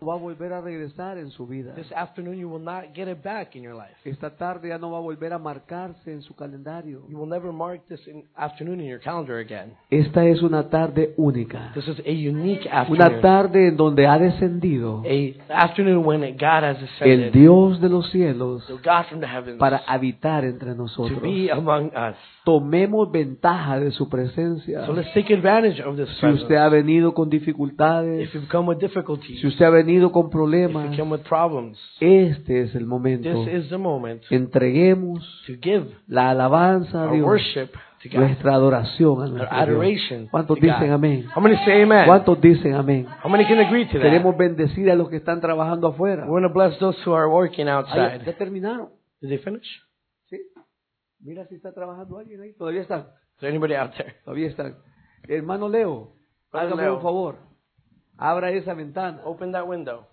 va a volver a regresar en su vida. This afternoon you will not get it back in your life. Esta tarde ya no va a volver a marcarse en su calendario. You will never mark this afternoon in your calendar again. Esta es una tarde única. This is a unique afternoon. Una tarde en donde ha descendido A afternoon when God has el ascended. Dios de los cielos The God from the heavens. para habitar entre To nosotros. be among us. Tomemos ventaja de su presencia. So let's take advantage of this Si presence. usted ha venido con dificultades, If you've come with difficulties, si usted ha venido con if problemas, you come with problems, este es el momento. this is the moment Entreguemos to give la alabanza a our Dios, worship to God, nuestra adoración a our nuestro Dios. adoration ¿Cuántos to dicen God. amén? How many say amen? ¿Cuántos dicen amén? How many can agree to that? Queremos bendecir a los que están trabajando afuera. We're going to bless those who are working Ay, outside. ¿ya terminaron? Did they finish? Sí. Mira si está trabajando alguien ahí. Todavía están. Is there anybody out there? Todavía están. Hermano Leo, hágame Leo. un favor. Abra esa ventana Open that window.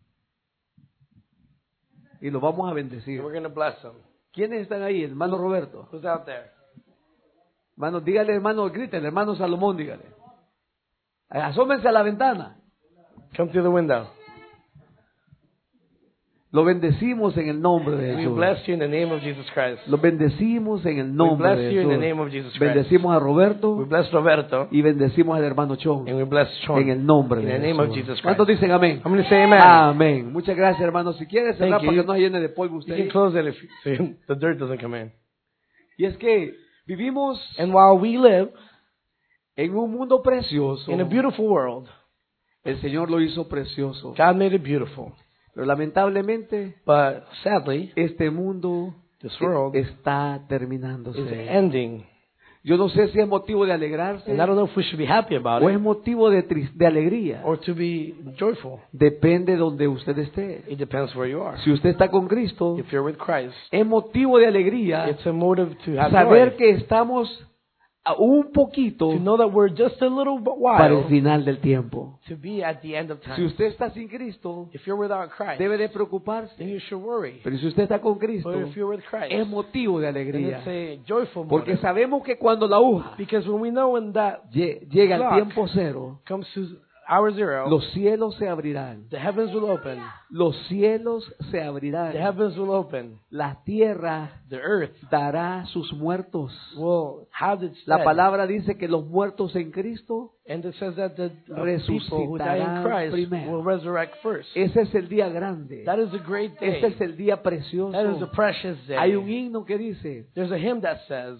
y lo vamos a And bendecir. we're going to bless them. ¿Quiénes están ahí? Hermano Roberto. Who's out there? Hermano, dígale, hermano, grítale, hermano Salomón, dígale. Asómense a la ventana. Come through the window. Lo bendecimos en el nombre de We Jesús. bless you in the name of Jesus Christ. Lo bendecimos en el We nombre bless de you in the Jesús. name of Jesus Christ. Bendecimos a We Roberto bless Roberto y bendecimos al hermano Chon and we bless Sean en el nombre in de the name of Jesús. Jesus Christ. ¿Cuántos dicen amén? I'm going to say amen. Amén. Muchas gracias, hermano. Si quiere cerrar Thank para you. que no se llene de polvo You usted. can close it if the dirt doesn't come in. Y es que vivimos And while we live en un mundo precioso. in a beautiful world, El Señor lo hizo precioso. God made it beautiful. Pero lamentablemente But sadly, este mundo this world está is terminándose. ending. Yo no sé si es motivo de alegrarse And I don't know if we should be happy about o es it motivo de alegría. or to be joyful. Depende de donde usted esté. It depends where you are. Si usted está con Cristo, If you're with Christ, es motivo de alegría it's a motive to have saber joy. que estamos a un poquito To know that we're just a little para el while final del tiempo. to be at the end of Si time. usted está sin Cristo, If you're without Christ, debe de then preocuparse. you should worry. Pero si usted está con Cristo, But if you're with Christ, es motivo de then alegría. it's a joyful Porque motive. sabemos que cuando la aguja Because when we know when that llega al clock tiempo cero, comes to hour zero, los cielos se abrirán. the heavens will open. Los cielos se The abrirán. heavens will open. La tierra The earth dará sus muertos. will have its La dead. palabra dice que los muertos en Cristo, And it says that the people who die in resucitarán Christ primero. will resurrect first. ese es el día grande. That is a great day. Ese es el día That is a precioso. precious day. Hay un himno que dice, There's a hymn that says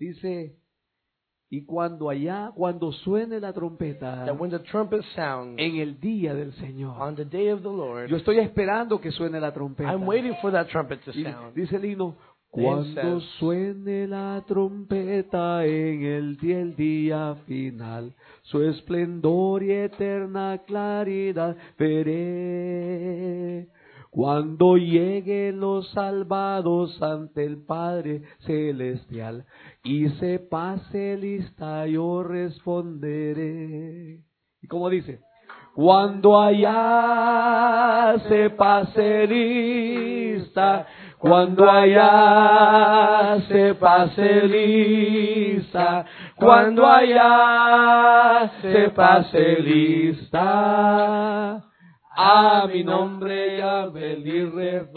y cuando suene la trompeta that when the trumpet sounds en el día del Señor. on the day of the Lord, Yo estoy esperando que suene la trompeta. I'm waiting for that trumpet to Y sound. dice el himno, The hymn cuando says, suene la trompeta en el día final, su esplendor y eterna claridad veré. Cuando lleguen los salvados ante el Padre Celestial y se pase lista, yo responderé. ¿Y cómo dice? Cuando allá se pase lista, cuando allá se pase lista, cuando allá se pase lista, a mi nombre ya feliz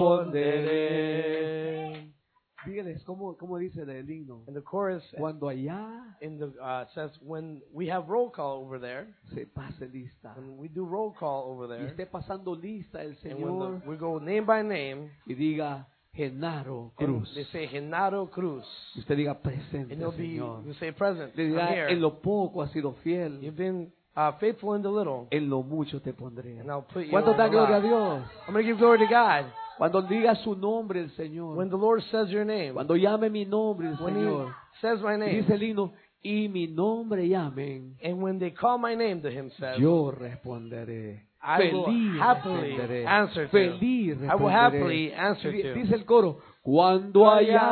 responderé. Dígales, ¿cómo dice el himno? And the chorus Cuando allá says, when we have roll call over there, se pase lista. when we do roll call over Y there, esté pasando lista el and when Señor we go name by name, y diga Genaro and Cruz. they say Genaro Cruz, Y usted diga presente, and you'll be, Señor. you say present, Le I'm dirá, here. en lo poco has sido fiel, You've been faithful in the little, en lo mucho te pondré. and I'll put you ¿Cuánto on da the gloria a lot. Dios? I'm going to give glory to God. Cuando diga su nombre el Señor, When the Lord says your name, cuando llame mi nombre el when He Señor, says my y name, dice el himno, y mi nombre llamen, and when they call my name, the hymn says, yo responderé. I will Feliz happily responderé. answer to. Feliz I will responderé. happily answer Y to. dice el coro, cuando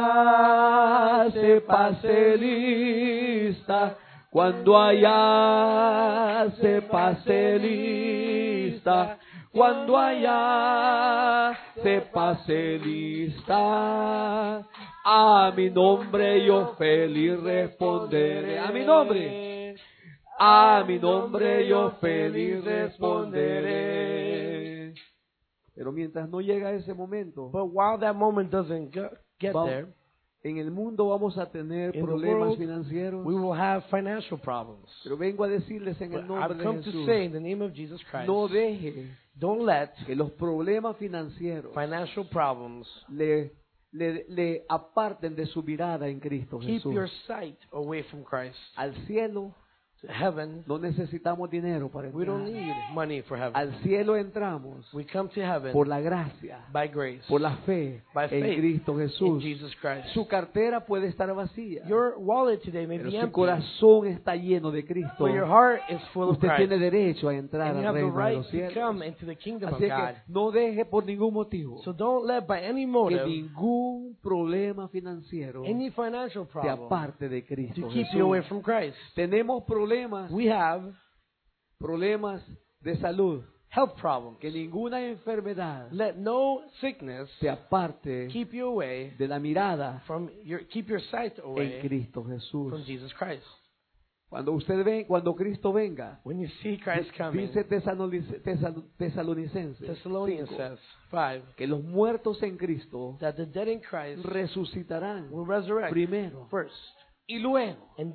allá se pase lista, cuando allá se pase lista, cuando allá se pase lista, a mi nombre yo feliz responderé. A mi nombre. A mi nombre yo feliz responderé. Pero mientras no llega ese momento, But while that moment doesn't get vamos- there, en el mundo vamos a tener in the problemas world, financieros. we will have financial problems. Pero vengo a decirles en el But nombre I've de come to Jesús, say in the name of Jesus Christ, no deje don't let que los problemas financieros financial problems le aparten de su mirada en Cristo keep your Jesús. sight away from Christ. Al cielo To heaven, no necesitamos dinero para we don't entrar. need money for heaven. Al cielo entramos We come to heaven por la gracia, by grace, por la fe by en faith Cristo in Jesús. Jesus Christ. Su cartera puede estar vacía, Your wallet today may pero be su empty, corazón está lleno de Cristo. but your heart is full of Usted Christ. tiene derecho a entrar And you al have the reino de right los to cielos. come into the kingdom of Así es God. que no deje por ningún motivo So don't let by any que motive, ningún problema financiero any financial te problem, aparte de Cristo to keep you away Jesús. from Christ. Tenemos problemas We have de salud. health problems. Que ninguna enfermedad Let no sickness te aparte keep you away de la mirada keep your sight en away Cristo Jesús. from Jesus Christ. Cuando Cristo venga, When you see Christ coming, dice Tesalonicenses Thessalonians 5, says, 5, que los muertos en Cristo that the dead in Christ resucitarán will resurrect primero first. y luego And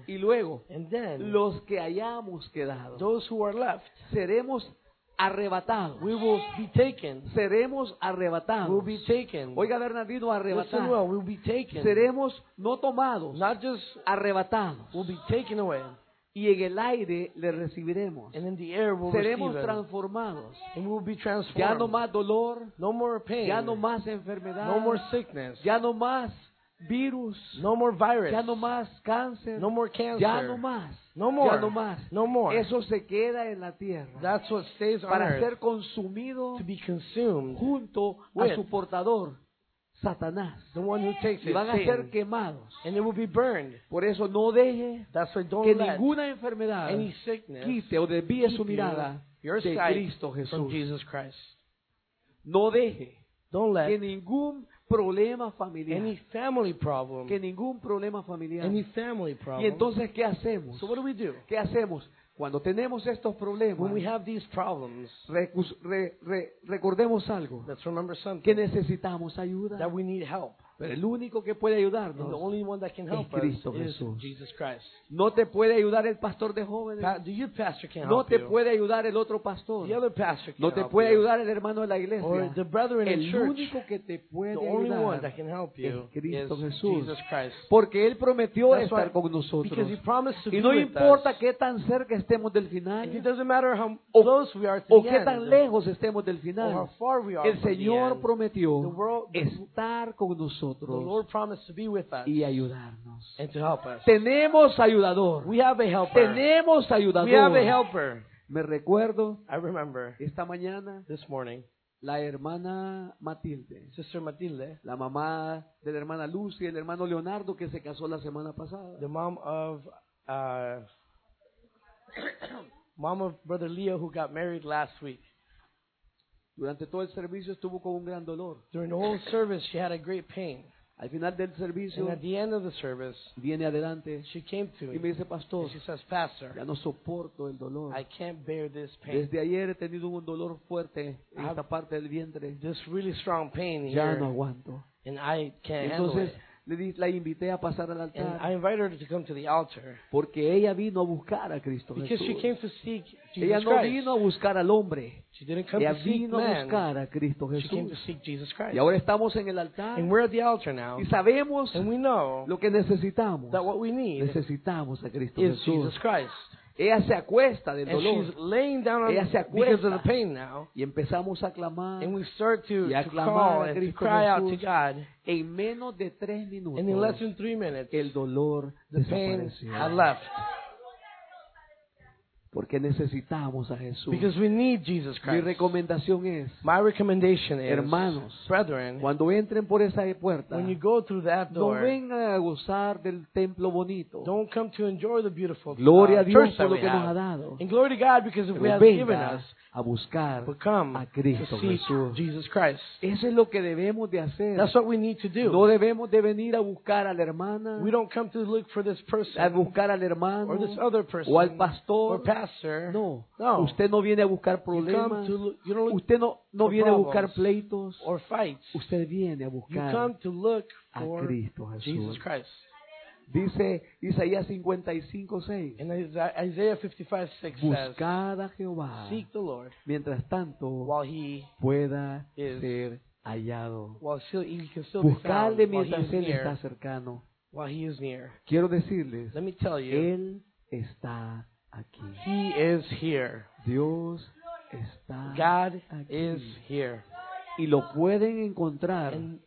then los que hayamos quedado those who are left, seremos arrebatados. we will be taken. Seremos Will arrebatados. be taken. Oiga, Bernardino, Listen arrebatados. well, we'll be taken. Seremos no tomados, Not just arrebatados. will be taken away, Y en el aire le recibiremos. and in the air we'll Seremos receive it, transformados. and we'll be Ya no transformed. más dolor, No more pain. ya no más enfermedad, No more sickness. ya no más virus, No more virus. ya no más cáncer, No more cancer. ya no más, No more. ya no más. No more. Eso se queda en la tierra That's what stays on para earth, ser consumido to be consumed. junto a with su portador, Satanás. The one who takes Y it, van a ser Satan, quemados. and it will be burned. Por eso no deje That's why don't que let ninguna enfermedad any sickness quite o desvíe su keep mirada your de sight Cristo from Jesús. Jesus Christ. No deje Don't que let ningún problema familiar, any family problem, que ningún problema familiar. any family Y problem. entonces, ¿qué hacemos? So what do? ¿Qué hacemos? Cuando tenemos estos problemas, When we have these problems, recordemos algo, let's remember que something, necesitamos ayuda. that we need help. Pero el único que puede And ayudarnos the only one that can help es Cristo us is Jesús. Jesus Christ. no te puede ayudar el pastor de jóvenes, The youth pastor can't no help te you. puede ayudar el otro pastor, The other pastor no can't te help puede you. ayudar el hermano de la Or iglesia. the brethren in El church. único que te puede The only one ayudar that can help you es Cristo is Jesús. Jesus Christ. Porque Él prometió That's estar why- con nosotros. Because He promised to Y be no with importa us. qué tan cerca estemos del And final it doesn't matter how O- close we are to o the qué end, tan lejos estemos del or how final. far we are El from the Señor end. prometió The world- estar con The nosotros Lord promised to be with us y ayudarnos. and to help us. Tenemos ayudador. We have a helper. Tenemos We have a ayudador. helper. Me recuerdo I remember esta mañana this morning, la hermana Matilde, Sister Matilde, la mamá de la hermana Lucy y el hermano Leonardo que se casó la semana pasada. the mom of Brother Leo, who got married last week. Durante todo el servicio estuvo con un gran dolor. During the whole service, she had a great pain. Al final del servicio And at the end of the service, viene adelante she came to y me me dice, pastor, and she says, Pastor, ya no soporto el dolor. I can't bear this pain. Desde ayer he tenido un dolor fuerte en esta parte del vientre. This really strong pain Ya here, no aguanto. and I can't handle Entonces it. la invité a pasar al And I altar invited her to come to the altar porque ella vino a buscar a Cristo because she Jesús. came to seek Ella Jesus no Christ. vino a buscar al hombre. She didn't come Ella to seek vino a man. buscar a Cristo She came to Jesús. seek Jesus Christ. Y ahora estamos en el altar And we're at the altar now, y sabemos and we know lo que necesitamos. that what we need Necesitamos a Cristo is Jesús. Jesus Christ. Ella se acuesta del And she's dolor laying down on Ella se because of the acuesta. pain now. y empezamos a clamar. And we start to Y a call clamar a and to Cristo cry out to Jesús. God. En menos de 3 minutos And in less than 3 minutes, el dolor the pain desapareció. had left. Porque necesitamos a Jesús. Because we need Jesus Mi Christ. recomendación es, My recommendation is, hermanos, brethren, cuando entren por esa puerta, when you go through that no door, vengan a gozar del templo bonito. don't come to enjoy the beautiful Gloria a Dios church that por lo we que nos ha have. dado. And glory to God because if we Pero have given venga us, a buscar but come a to Cristo seek Jesús. Jesus Christ. Eso es lo que debemos de hacer. That's what we need to do. No debemos de venir a buscar a la hermana, We don't come to look for this a person buscar al hermano or this other person o al or pastor pastor. No. No. Usted no viene a buscar You come problemas. to look, you don't look Usted no for viene a buscar problems pleitos. or fights. Usted viene a You buscar come to look a for Cristo Jesus Jesús. Christ. Dice Isaías 55:6. And Isaiah 55:6 says, Buscad a Jehová seek the Lord mientras tanto while he pueda is- ser hallado. he can still be found Buscadle while he mientras is Él está near. cercano. While he is near. Quiero decirles, Let me tell you, Él está aquí. he is here. Dios está God aquí. is here. Y lo pueden encontrar And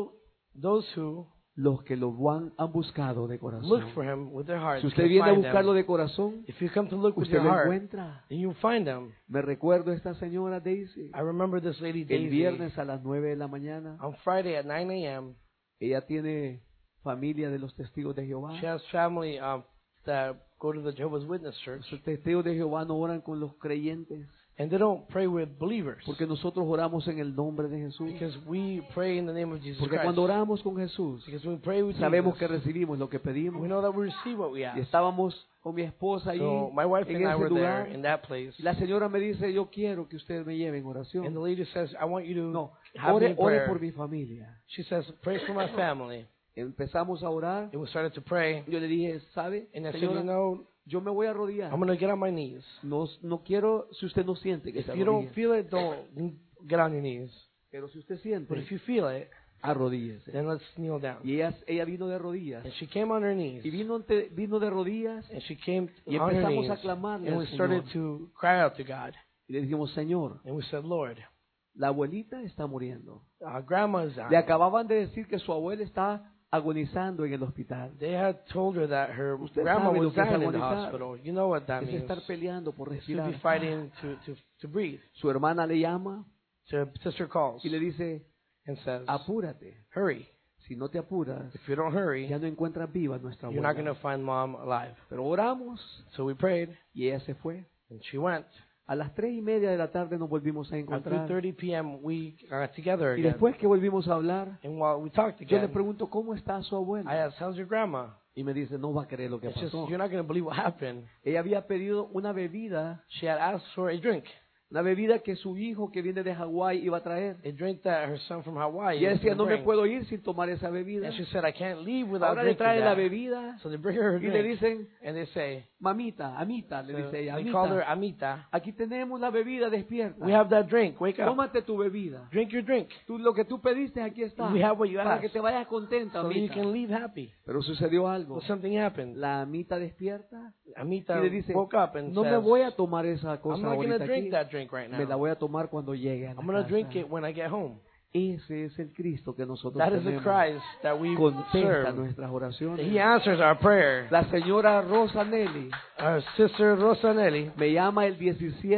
those who los que lo han buscado de look corazón. for him with their hearts Si usted can viene a find buscarlo them. de corazón, If you come to look with usted your lo heart, encuentra. then you find him. Me recuerdo esta señora Daisy. I remember this lady El Daisy viernes a las 9 de la mañana, on Friday at 9 a.m. ella tiene familia de los testigos de Jehová. She has family that go to the Jehovah's Witness church, Los testigos de Jehová no oran con los creyentes, and they don't pray with believers porque nosotros oramos en el nombre de Jesús. because we pray in the name of Jesus Porque Christ. cuando oramos con Jesús, Because when we pray with sabemos que Jesus, recibimos lo que we pedimos. know that we receive what we Y ask. estábamos con mi esposa ahí So my wife en and I ese were there lugar. in that place, Y la señora me dice, yo quiero que usted me lleve en and oración. the lady says, "I want you to No, have me in ore prayer." por mi familia. She says, "Pray for my family." Empezamos a orar. And we started to pray, Yo le dije, ¿sabe, and I said, señora? "You know, Yo me voy a arrodillar. I'm going to get on my knees. No quiero, si usted no siente que If se you don't arrodille, feel it, don't get on your knees. pero si usted But siente, if you feel it, arrodíllese. then let's kneel down." Y ella vino de rodillas. And she came on her knees, Y vino de rodillas and she came y on her empezamos knees, a clamarle and al we started Señor. to cry out to God, Y le dijimos, Señor, and we said, "Lord, la abuelita está muriendo. Grandma is Le dying." acababan de decir que su abuela está agonizando en el hospital. They had told her that her Usted grandma sabe lo was que es dying in the agonizar. hospital. You know what that Es means. estar peleando por To respirar. be fighting to breathe. Su hermana le llama So her sister calls y le dice, and says, apúrate. "Hurry. Si no te apuras, If you don't hurry, ya no encuentras viva a nuestra you're not going abuela. to find mom alive." Pero oramos So we prayed, y ella se fue. and she went. A las 3:30 de la tarde nos volvimos a At encontrar. 3:30 p.m., we got together Y again. después que volvimos a hablar, And while we talked yo le again, pregunto, ¿cómo está su I abuela? asked, "How's your grandma?" Y me dice, no va a creer lo que It's just, pasó. you're not going to believe what happened. Ella había pedido una bebida She had asked for a drink que su hijo que viene de Hawái iba a traer. that her son from Hawaii Y ella was decía, gonna no me bring. puedo ir sin tomar esa bebida. And she said, "I can't leave without Ahora le drinking traen la that." bebida So they bring her a y le drink, dicen, and they say, mamita, amita, le so dice ella, they call her amita, Amita. aquí tenemos la bebida, despierta. "We have that drink. Wake up. Tómate tu bebida. Drink your drink. Lo que tú pediste aquí está. We have what you Para asked, que te vayas contenta, so that you amita. can leave happy." Pero sucedió algo. Well, something happened. La amita despierta Amita y le dice, woke up and no me says, voy a tomar esa "I'm cosa not going to ahorita drink aquí. that drink right Me la now. voy a tomar cuando llegue a la I'm going to drink casa". it when I get home." Ese es el Cristo que nosotros That is the tenemos. Christ that we Contesta serve. nuestras oraciones. He answers our prayer. La señora Rosa Nelly Our sister Rosanelli me llama el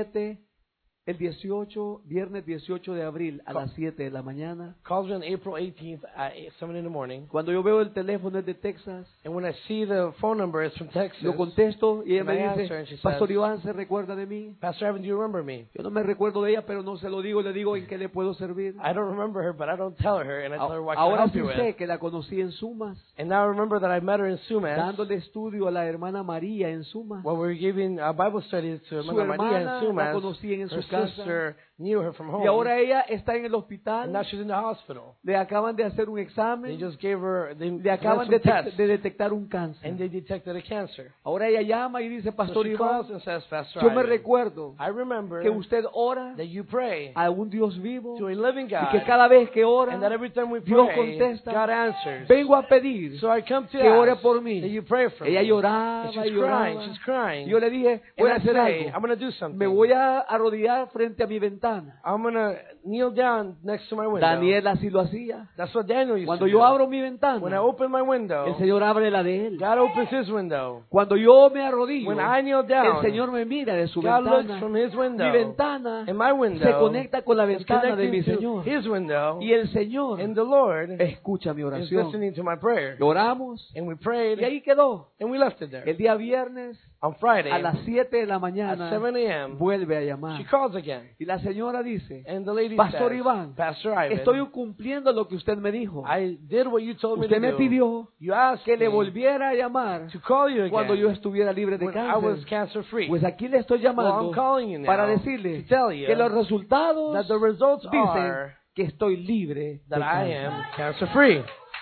18, viernes 18 de abril a las 7 de la mañana. calls me on April 18th at 7 in the morning. Cuando yo veo el teléfono es de Texas, And when I see the phone number, it's from Texas. lo contesto y ella And me I answer dice, and she Pastor says, Iván, ¿se recuerda de mí? "Pastor Evan, do you remember me?" Yo no me recuerdo de ella, pero no se lo digo, le digo en qué le puedo servir. I don't remember her, but I don't tell her, and I tell her what can I Ahora help sí you sé with. que la conocí en Sumas, And now I remember that I met her in Sumas dándole estudio a la hermana María en Sumas. while we were giving Bible studies to Su Hermana Maria hermana in Sumas. la conocí en Her su casa. sister knew her from home. Y ahora ella está en el And now hospital, she's in the hospital. le acaban de hacer un They examen, just gave her, they le ran acaban some de tests, detectar un cáncer. and they detected a cancer. Ahora ella llama y dice, So Pastor she Iván, calls and says, "Pastor yo me Ivan, recuerdo I remember que usted ora that you pray a un Dios vivo to a living y God, que cada vez que and that ora, every time we Dios pray, contesta. God answers. vengo a pedir So I come to que ore ask por mí. that you pray for Ella me. lloraba And y she's lloraba. crying, she's crying. Y yo le dije, voy And a I hacer say, algo. I'm going to do something. Me voy a arrodillar frente a mi ventana. I'm going to kneel down next to my window. Daniel así lo hacía. That's what Daniel used Cuando to yo do. abro mi When I ventana, open my window, el Señor abre la de él. God opens his window. Cuando yo me arrodillo, When I kneel el down, Señor me mira de su God looks ventana. from his window. Mi ventana And my window se conecta con la is ventana de mi connecting to Señor. his window. Y el Señor And the Lord escucha mi is oración. listening to my prayer. Oramos And we prayed, y ahí quedó. and we left it there. El día viernes On Friday, a las 7 de la at mañana 7 a.m., vuelve a llamar. she calls again. Y la señora dice, And the lady Pastor says, Iván, Pastor Ivan, estoy cumpliendo lo que usted me dijo. I did what you told me Usted to me do. pidió You asked que le me volviera a llamar to call you cuando yo again estuviera libre de when I was cáncer. cancer free. Pues aquí le estoy Well, llamando I'm calling you now para decirle to tell you que los resultados that the results dicen are que estoy libre that de I cáncer. am cancer free.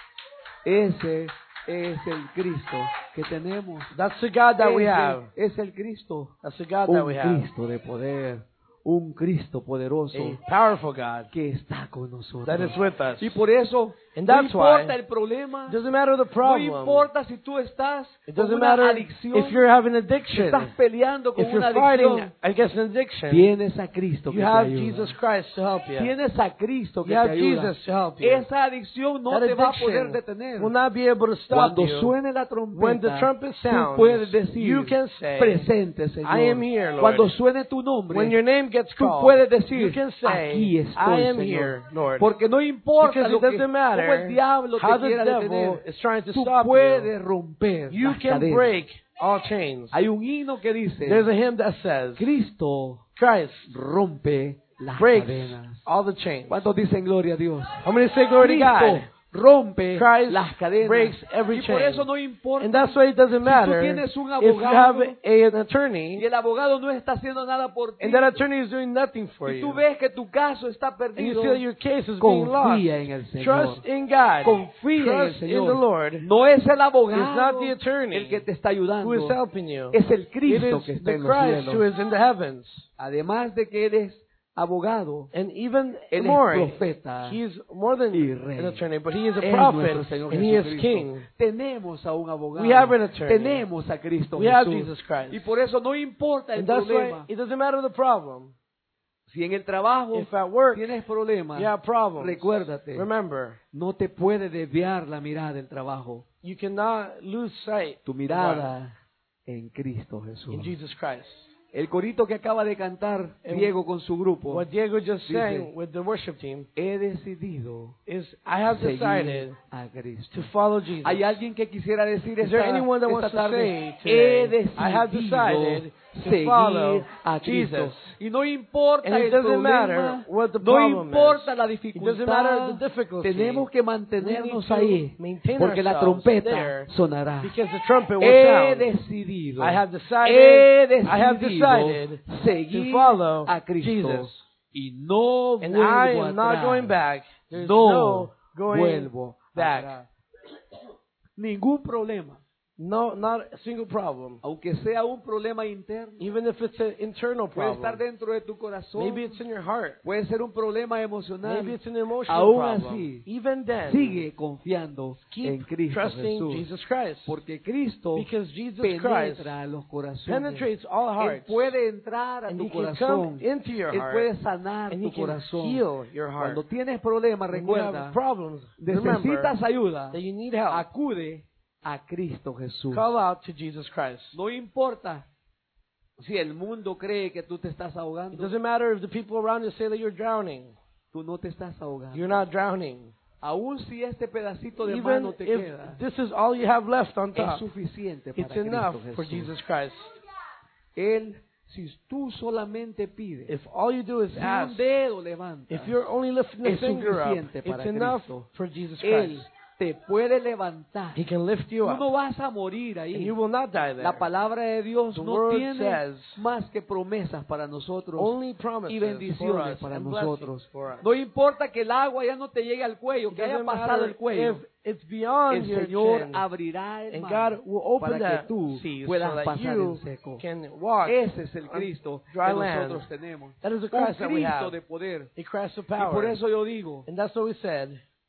Ese es el Cristo que tenemos. That's the God that we Ese have. es el Cristo. That's the God that Un we have. Cristo de poder. Un Cristo poderoso A powerful God que está con nosotros. that is with us. Y por eso And no that's importa why el problema, It doesn't matter the no problem. importa si tú estás It con doesn't una matter adicción, if you're having si addiction. estás peleando con If una you're fighting adicción, against an addiction, tienes a Cristo que you te have ayuda. Jesus Christ to help you. Tienes a Cristo que You te have ayuda. Jesus to help you. Esa adicción no That te va a poder addiction detener. will not be able to stop Cuando you. suene la When the trompeta, trumpet tú sounds, puedes decir, you can say, presente, Señor. I am here, Lord. Cuando suene tu nombre, When your name gets tú called, puedes decir, you can say, aquí estoy, I am Señor. here, Lord. Porque no importa Because lo it que, doesn't cómo matter el diablo how te the quiera devil detener. is trying to Tú stop puedes you. romper You las can cadenas. break all chains. Hay un himno que dice, There's a hymn that says, Cristo Christ rompe las breaks cadenas. all the chains. ¿Cuántos dicen gloria a Dios? How many say glory to Cristo God? rompe Christ las cadenas. breaks every Y por chain. eso no importa And that's why it doesn't matter tienes un if you have abogado an attorney y el abogado no está haciendo nada por ti. and that attorney is doing nothing for Y tú you. ves que tu caso está And you perdido. feel that your case is being lost. Confía en el Señor. Trust in God. Confía en el Trust in Señor. the Lord. No es el It's not abogado the attorney el que te está ayudando. who is helping you. Es el It Cristo que is está the en los Christ who cielos. is in the heavens. Además de que eres abogado, And even Él es more, profeta he is more than y rey. an attorney, but he is a es prophet nuestro Señor and he is Jesucristo. king. Tenemos a un abogado. We have an attorney. Tenemos a Cristo We have Jesús. Jesus Christ. Y por eso no importa el And that's problema. why it doesn't matter the problem. Si en el trabajo If at work tienes problemas, you have problems, recuérdate, remember, no te puede desviar la mirada del trabajo. you cannot lose sight Tu mirada en Cristo Jesús. in Jesus Christ. El corito que acaba de cantar And Diego con su grupo, What Diego just Dice, sang with the worship team he decidido is, I have seguir decided a Cristo. to follow Jesus. ¿Hay alguien que quisiera decir Is there esta, anyone that esta wants to tarde? say He today, I have decidido decided to seguir follow a Cristo. Jesus. Y no importa And it el doesn't matter problema, what the no problem importa is. la It doesn't matter dificultad, the difficulty. tenemos que We mantenernos need to ahí, maintain porque la ourselves trompeta there sonará. because the trumpet will He sound. decidido, I have he decided, I have decidido decided seguir to follow a Cristo Jesus. y no And vuelvo I am not atrás. going back. There's No no going vuelvo back. atrás. Ningún problema, No, not a single problem. aunque sea un problema interno, Even if it's an internal puede estar problem. dentro de tu corazón, Maybe it's in your heart. puede ser un problema emocional. Maybe it's an emotional Aún problem. así, Even then, sigue confiando en keep Cristo trusting Jesús, Jesus Christ. porque Cristo Because Jesus Christ penetra los corazones. penetrates all Él hearts. puede entrar a And tu He can corazón. come into your Él heart. puede sanar And tu He can corazón. heal your heart. Cuando tienes problemas, When you recuerda, have problems, remember necesitas ayuda, that you need help. acude a Cristo Jesús. Call out to Jesus Christ. No importa si el mundo cree que tú te estás It ahogando, doesn't matter if the people around you say that you're drowning. tú no te estás ahogando. You're not drowning. Aún si este pedacito de Even mano te queda, if this is all you have left on es top, suficiente it's para enough Cristo for Jesús. Jesus Christ. Él, si tú solamente pides, If all you do is si un ask, dedo levantas, if you're only lifting a es finger up, suficiente para it's enough Cristo. for Jesus Él Christ. te puede levantar. He can lift you Tú up, no vas a morir and ahí. you will not die there. La palabra de Dios The no word tiene says, más que promesas para nosotros only y promises for bendiciones us para and nosotros. blessings for us. No importa que el agua ya no te llegue al cuello, It que haya doesn't pasado matter el cuello. if it's beyond El your Señor chin, abrirá el and mar God will open para que that tú sea puedas so that pasar you en seco. can walk. Ese es el on Cristo dry que land. nosotros tenemos. That is the Un Christ that we Cristo have. de poder. A Christ of Y por power. eso yo digo, And that's what we said.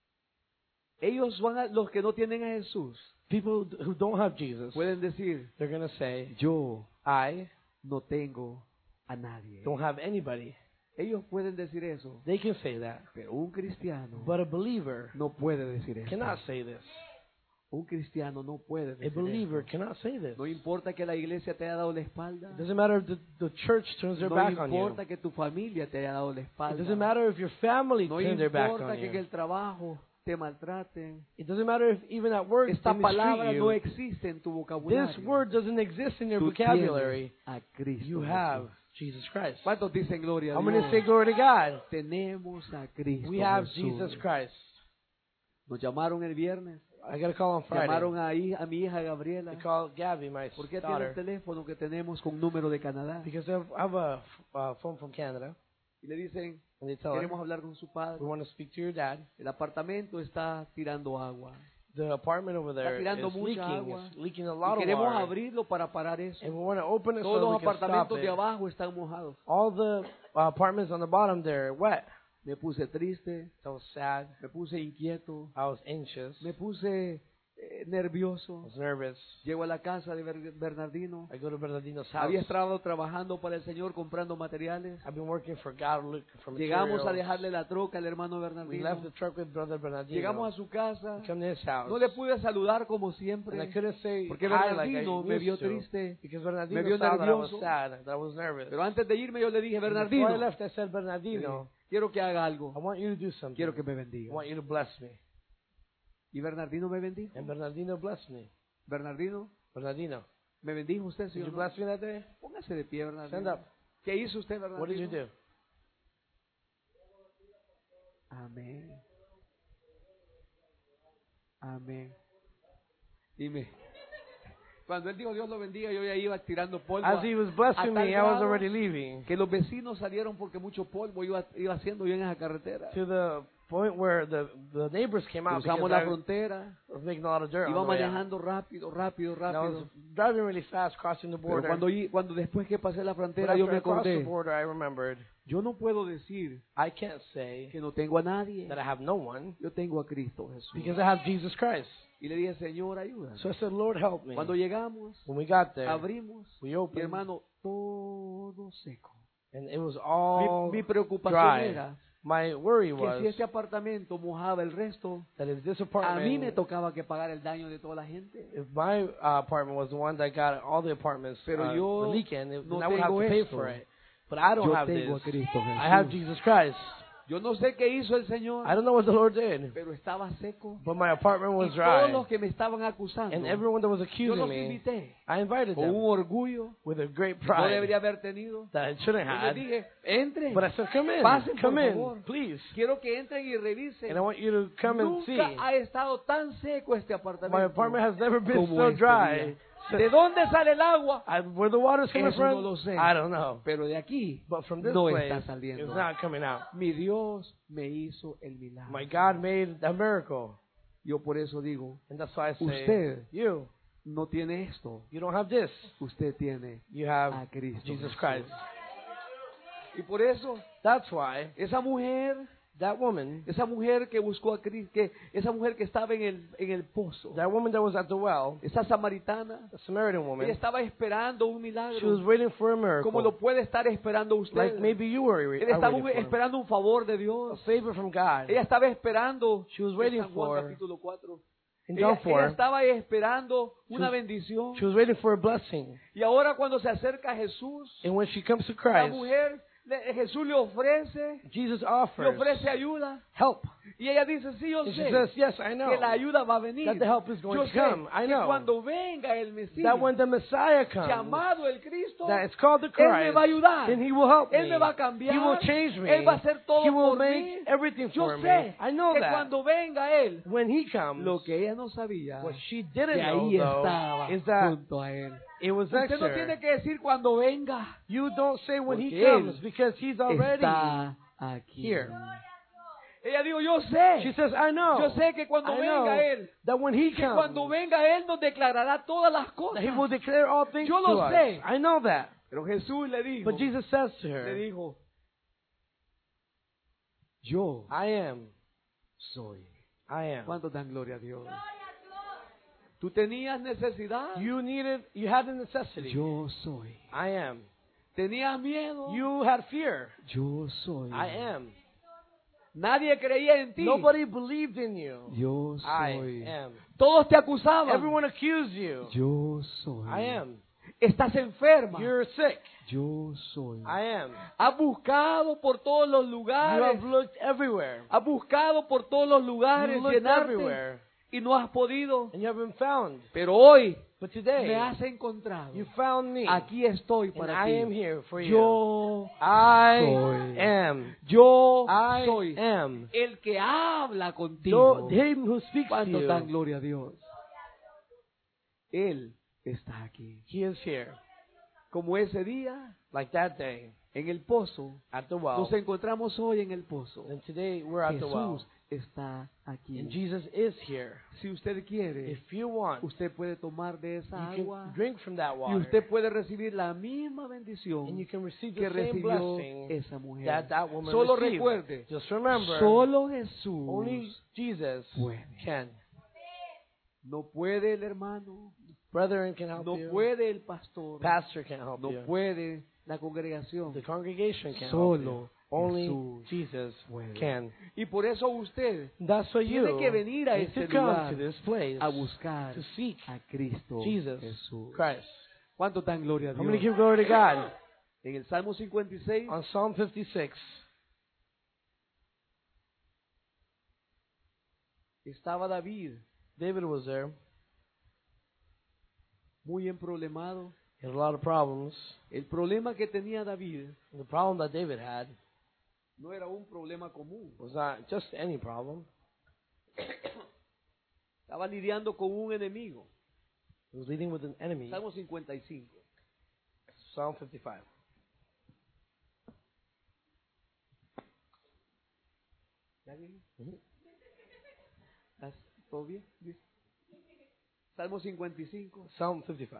ellos van a, los que no tienen a Jesús, People who don't have Jesus, pueden decir, they're going to say, yo I no tengo a nadie. don't have anybody. Ellos pueden decir eso, They can say that. pero un cristiano But a believer no puede decir eso. cannot say this. Un cristiano no puede A decir believer eso. cannot say this. No importa que la iglesia te haya dado la espalda. It doesn't matter if the church turns their No back on you. importa que tu familia te haya dado la It espalda. doesn't matter if your family No turns their back importa on que you. el trabajo te maltraten. It doesn't matter if even at work Esta they palabra mistreat no you. existe en tu This vocabulario. word doesn't exist in your Tú vocabulary. tienes a Cristo You Jesús. have Jesus Christ. ¿Cuántos dicen gloria a I'm going to say Dios? glory to God. Tenemos a Cristo We have Jesús. Jesus Christ. Nos llamaron el viernes. I got a call on Friday. Llamaron a mi hija Gabriela. They called Gabby, my ¿Por qué tiene el daughter, teléfono que tenemos con número de Canadá? because I have a phone from Canada, Y le dicen, and they tell her, queremos hablar con su padre. we want to speak to your dad. El apartamento está tirando agua. The apartment over there tirando is mucha leaking. agua. It's leaking a Y lot of queremos water. abrirlo para parar eso. And we want to open it Todos so los we can stop apartamentos de it. abajo están mojados. All the apartments on the bottom there are wet. Me puse triste, I was sad. me puse inquieto, I was anxious. me puse I nervioso. was nervous. Llego a la casa de Bernardino. I go to Bernardino's house. Había estado trabajando para el Señor comprando materiales. I've been working for God, looking for Llegamos a materials. dejarle la troca al hermano We Bernardino. left the truck with Brother Bernardino. Llegamos a su casa. We come to his house. No le pude saludar como And I siempre. couldn't say Porque hi like I Bernardino me vio used to. triste. Because Me Bernardino vio saw that I was nervioso. sad, that I was nervous. Pero antes de irme yo le dije, Before I Bernardino, left, I said, Bernardino, quiero que haga algo. I want you to do something. Quiero que me I bendiga. want you to bless me. Y Bernardino me bendijo. And Bernardino blessed me. Bernardino, Bernardino, ¿me bendijo usted, did sí o you no? bless me that day? Póngase de pie, Stand Bernardino. up. ¿Qué hizo usted, Bernardino? What did you do? Amén. Amén. Dime. Cuando él dijo Dios lo bendiga, yo ya iba tirando polvo. As he was blessing a tal me, I was grado already leaving. que los vecinos salieron porque mucho polvo iba haciendo yo en esa carretera. To the point where the neighbors came out Cruzamos because la I frontera, was making a lot of dirt on iba the way out. manejando rápido, rápido, And I rápido. was driving really fast, crossing the Pero border. cuando después que pasé la But frontera yo after me I crossed the acordé, border, I remembered, yo no puedo decir I can't say que no tengo a nadie. that I have no one Yo tengo a Cristo Jesús. because I have Jesus Christ. Y le dije, Señor, ayúdame. So I said, Lord, help me. Cuando llegamos, When we got there, abrimos, we mi opened, hermano, todo seco. and it was all Mi preocupación dry. era My worry que was si este apartamento mojaba el resto, that if this a mí me apartment, tocaba que pagar el daño de toda la gente. if my apartment was the one that got all the apartments Pero yo were leaking, no then I would have tengo to pay esto. for it. But I don't Yo have tengo a this. Cristo Jesús. I have Jesus Christ. Yo no sé qué hizo el Señor, I don't know what the Lord did, pero estaba seco. but my apartment Y was todos los dry. que me estaban acusando, And everyone that was yo accusing los me, invité I invited con un them orgullo with a great que no pride debería haber tenido. that I shouldn't Yo les have. dije, entren, But I said, come in, Pasen, come por in, favor. please. quiero que entren y revisen. And I want you to come and see. Nunca ha estado tan seco este My apartamento apartment has never been como so este dry. día. ¿De dónde sale el agua? Where the water's coming Eso no from, lo sé. I don't know. Pero de aquí But from this no place, está it's saliendo. not coming out. Mi Dios me hizo el milagro. My God made a miracle. Yo por eso digo, And that's why I say, Usted you no tiene esto, don't have this. usted tiene You have a Cristo Jesus Jesús. Christ. Y por eso, That's why esa mujer that woman que buscó a Cristo, esa mujer que estaba en el pozo, that was at the well, esa samaritana, the Samaritan ella woman, estaba esperando un she was milagro, waiting for a miracle. como lo puede estar esperando usted. Like maybe you were Ella estaba waiting for. esperando un favor de A Dios. favor from God. Ella estaba esperando She was en waiting San Juan for, capítulo 4. in Ella John 4, estaba esperando una was- bendición. she was waiting for a blessing. Y ahora cuando se acerca a Jesús, And when she comes to la Christ, mujer, Jesús le ofrece ayuda. help. Y ella dice, sí, yo And she sé says, yes, I know que la ayuda va a venir. that the help is going Yo to sé come. I que know cuando venga el Mesías, that when the Messiah comes, llamado el Cristo, that it's called the Él me Christ, va a ayudar. then He will help me. Él me va a cambiar. He will change me. Él va a hacer todo He will por make mí. everything Yo for me. sé I know que that. cuando venga Él, When He comes, lo que ella no sabía, what she didn't que know, ahí though, estaba is that junto a Él. it was next Usted to no tiene her. que decir cuando venga, You don't say when He Porque comes Él because He's already está aquí. here. Ella dijo, yo sé. She says, I know. Yo sé que cuando I venga know Él, that when He que comes, cuando venga Él nos declarará todas las cosas. that He will declare all things Yo to lo us. sé. I know that. Pero Jesús le dijo, But Jesus says to le her, dijo, yo I am. soy. I am. ¿Cuántos dan gloria a Dios? Tú tenías necesidad. You had a necessity. Yo soy. I am. Tenías miedo. You had fear. Yo soy. I am. Nadie creía en ti. Nobody believed in you. Yo I soy. am. Todos te acusaban. Everyone accused you. Yo soy. I am. Estás enferma. You're sick. Yo soy. I am. Has buscado por todos los You lugares. have looked everywhere. Has buscado por todos los lugares You looked llenarte everywhere. y no has podido. And you haven't found. Pero hoy But today, me has encontrado. you found me. Aquí estoy And para I am ti. here for you. Yo I soy. am. Yo I soy am. el que habla contigo. Him who speaks to Cuando dan you. gloria a Dios. Él está aquí. He is here. Como ese día Like that day en el pozo. at the well. Nos encontramos hoy en el pozo. And today we're at the well. Jesús está aquí. And Jesus is here. Si usted quiere, If you want, usted puede tomar de esa you agua can drink from that y water. usted puede recibir la misma And bendición you can receive que the same recibió blessing esa mujer. that woman Solo received. recuerde, Just remember, solo Jesús only Jesus puede. can. No puede el hermano, Brethren can help no you. puede el pastor, Pastor can help no you. puede la congregación. The congregation can help Solo you. Only Jesús Jesus puede. can. Y por eso usted That's why you tiene que venir a need este to come lugar to this place a buscar to seek a Cristo Jesus Jesús. Christ. ¿Cuánto dan gloria a How many Dios? give glory to God? En el Salmo 56 On Psalm 56, estaba David David was there. muy emproblemado. He had a lot of problems. El problema que tenía David The problem that David had no era un problema común. was not just any problem. Estaba lidiando con un enemigo. He was leading with an enemy. Salmo 55. Psalm 55. ¿Ya bien? Ujú. ¿Estás todo bien? ¿Listo? Salmo 55. Psalm 55.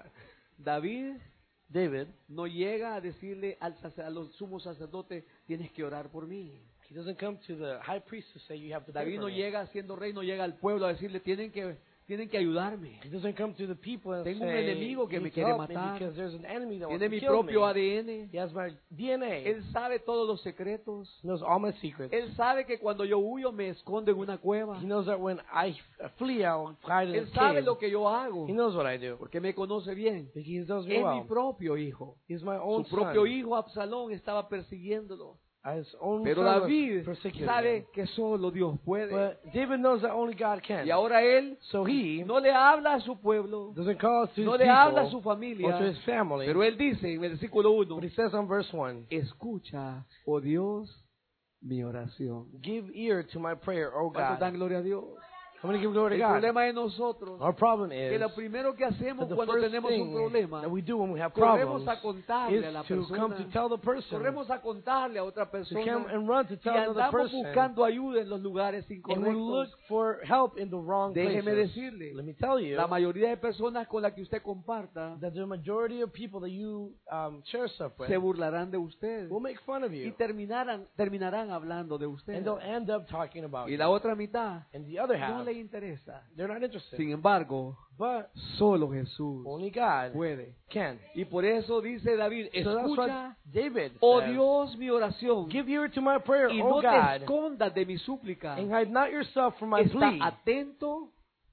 David David, no llega a decirle a los sumos sacerdotes, tienes que orar por mí. he doesn't come to the high priest to say you have to pray David for no me. llega siendo rey, no llega al pueblo a decirle, tienen que ayudarme. He doesn't come to the people and Tengo un say, enemigo que "You me need to quiere help me matar. because there's an enemy that wants Tiene to mi kill propio me. ADN. He has my DNA. Él sabe todos los secretos. He knows all my secrets. Él sabe que cuando yo huyo me escondo en una cueva. He knows that when I flee, I'll hide in Él a sabe cave. lo que yo hago. He knows what I do. Porque me conoce bien. He knows me Es mi well. propio hijo. He's my own Su propio son. hijo Absalón estaba persiguiéndolo. His own Pero son was David persecuting him. sabe que solo Dios puede. But David knows that only God can. Y ahora él So he no le habla a su pueblo, doesn't call to his no le habla a people su or familia, to his family. pero él dice en el versículo 1, But he says on verse 1, escucha, oh Dios, mi oración. give ear to my prayer, O ¿Cuántos dan God. gloria a Dios? How many give glory El to God? problema de nosotros, Our problem que is lo primero que that hacemos the cuando first tenemos un thing problema, that we do when we have corremos problems a contarle a la is to come to persona, tell the person, corremos a contarle a otra to come persona, and run to y tell another andamos person, buscando ayuda en los lugares and we look incorrectos. for help in the wrong Déjeme places. decirle, Let me tell you la mayoría de personas con las que usted comparta that the majority of people that you share stuff with se burlarán de usted will make fun of y you, terminarán hablando de usted. and they'll end up talking about Y you. la otra mitad And the other no half, le interesa. they're not interested. Sin embargo, But solo Jesús only God puede. can. Y por eso dice David, So that's what escucha, David oh says. Dios, mi oración, Give ear to my prayer, y O no te God, escondas de mi súplica. and hide not yourself from my Está plea. atento,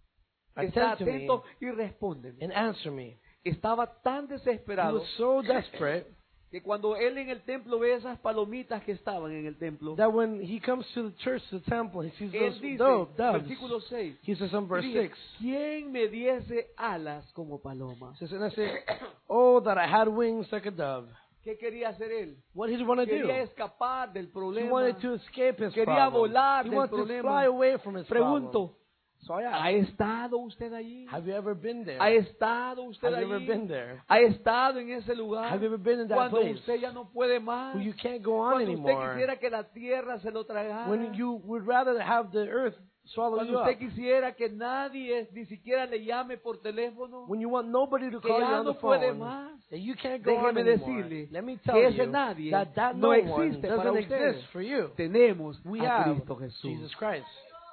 Attend to me y respóndeme. and answer me. Estaba tan He desesperado was so desperate que cuando él en el templo ve esas palomitas que estaban en el templo, that when he comes to the church, the temple, he sees él those dice, doves. versículo 6, He says on verse dije, 6, ¿quién me diese alas como paloma? he says, and I say, oh, that I had wings like a dove. ¿Qué quería hacer él? What did he want to do? Quería escapar del He problema. wanted to escape his Quería problem. volar He del wanted to problema. fly away from his problem. Pregunto, So I ¿ha asked, estado usted allí? have you ever been there? ¿Ha estado usted Have you ever allí? been there? ¿Ha estado en ese lugar? Have you ever been in that Cuando place usted ya no puede más. where you can't go on Cuando usted anymore? quisiera que la tierra se lo tragara. When you would rather have the earth swallow you Cuando up? usted quisiera que nadie ni siquiera le llame por teléfono. When you want nobody to Que call you ya on the no puede phone? más. That you can't go on Déjeme anymore. decirle Let me que tell ese you nadie that no no one existe para doesn't usted. exist for you. Tenemos We a have Cristo Jesús. Jesus Christ.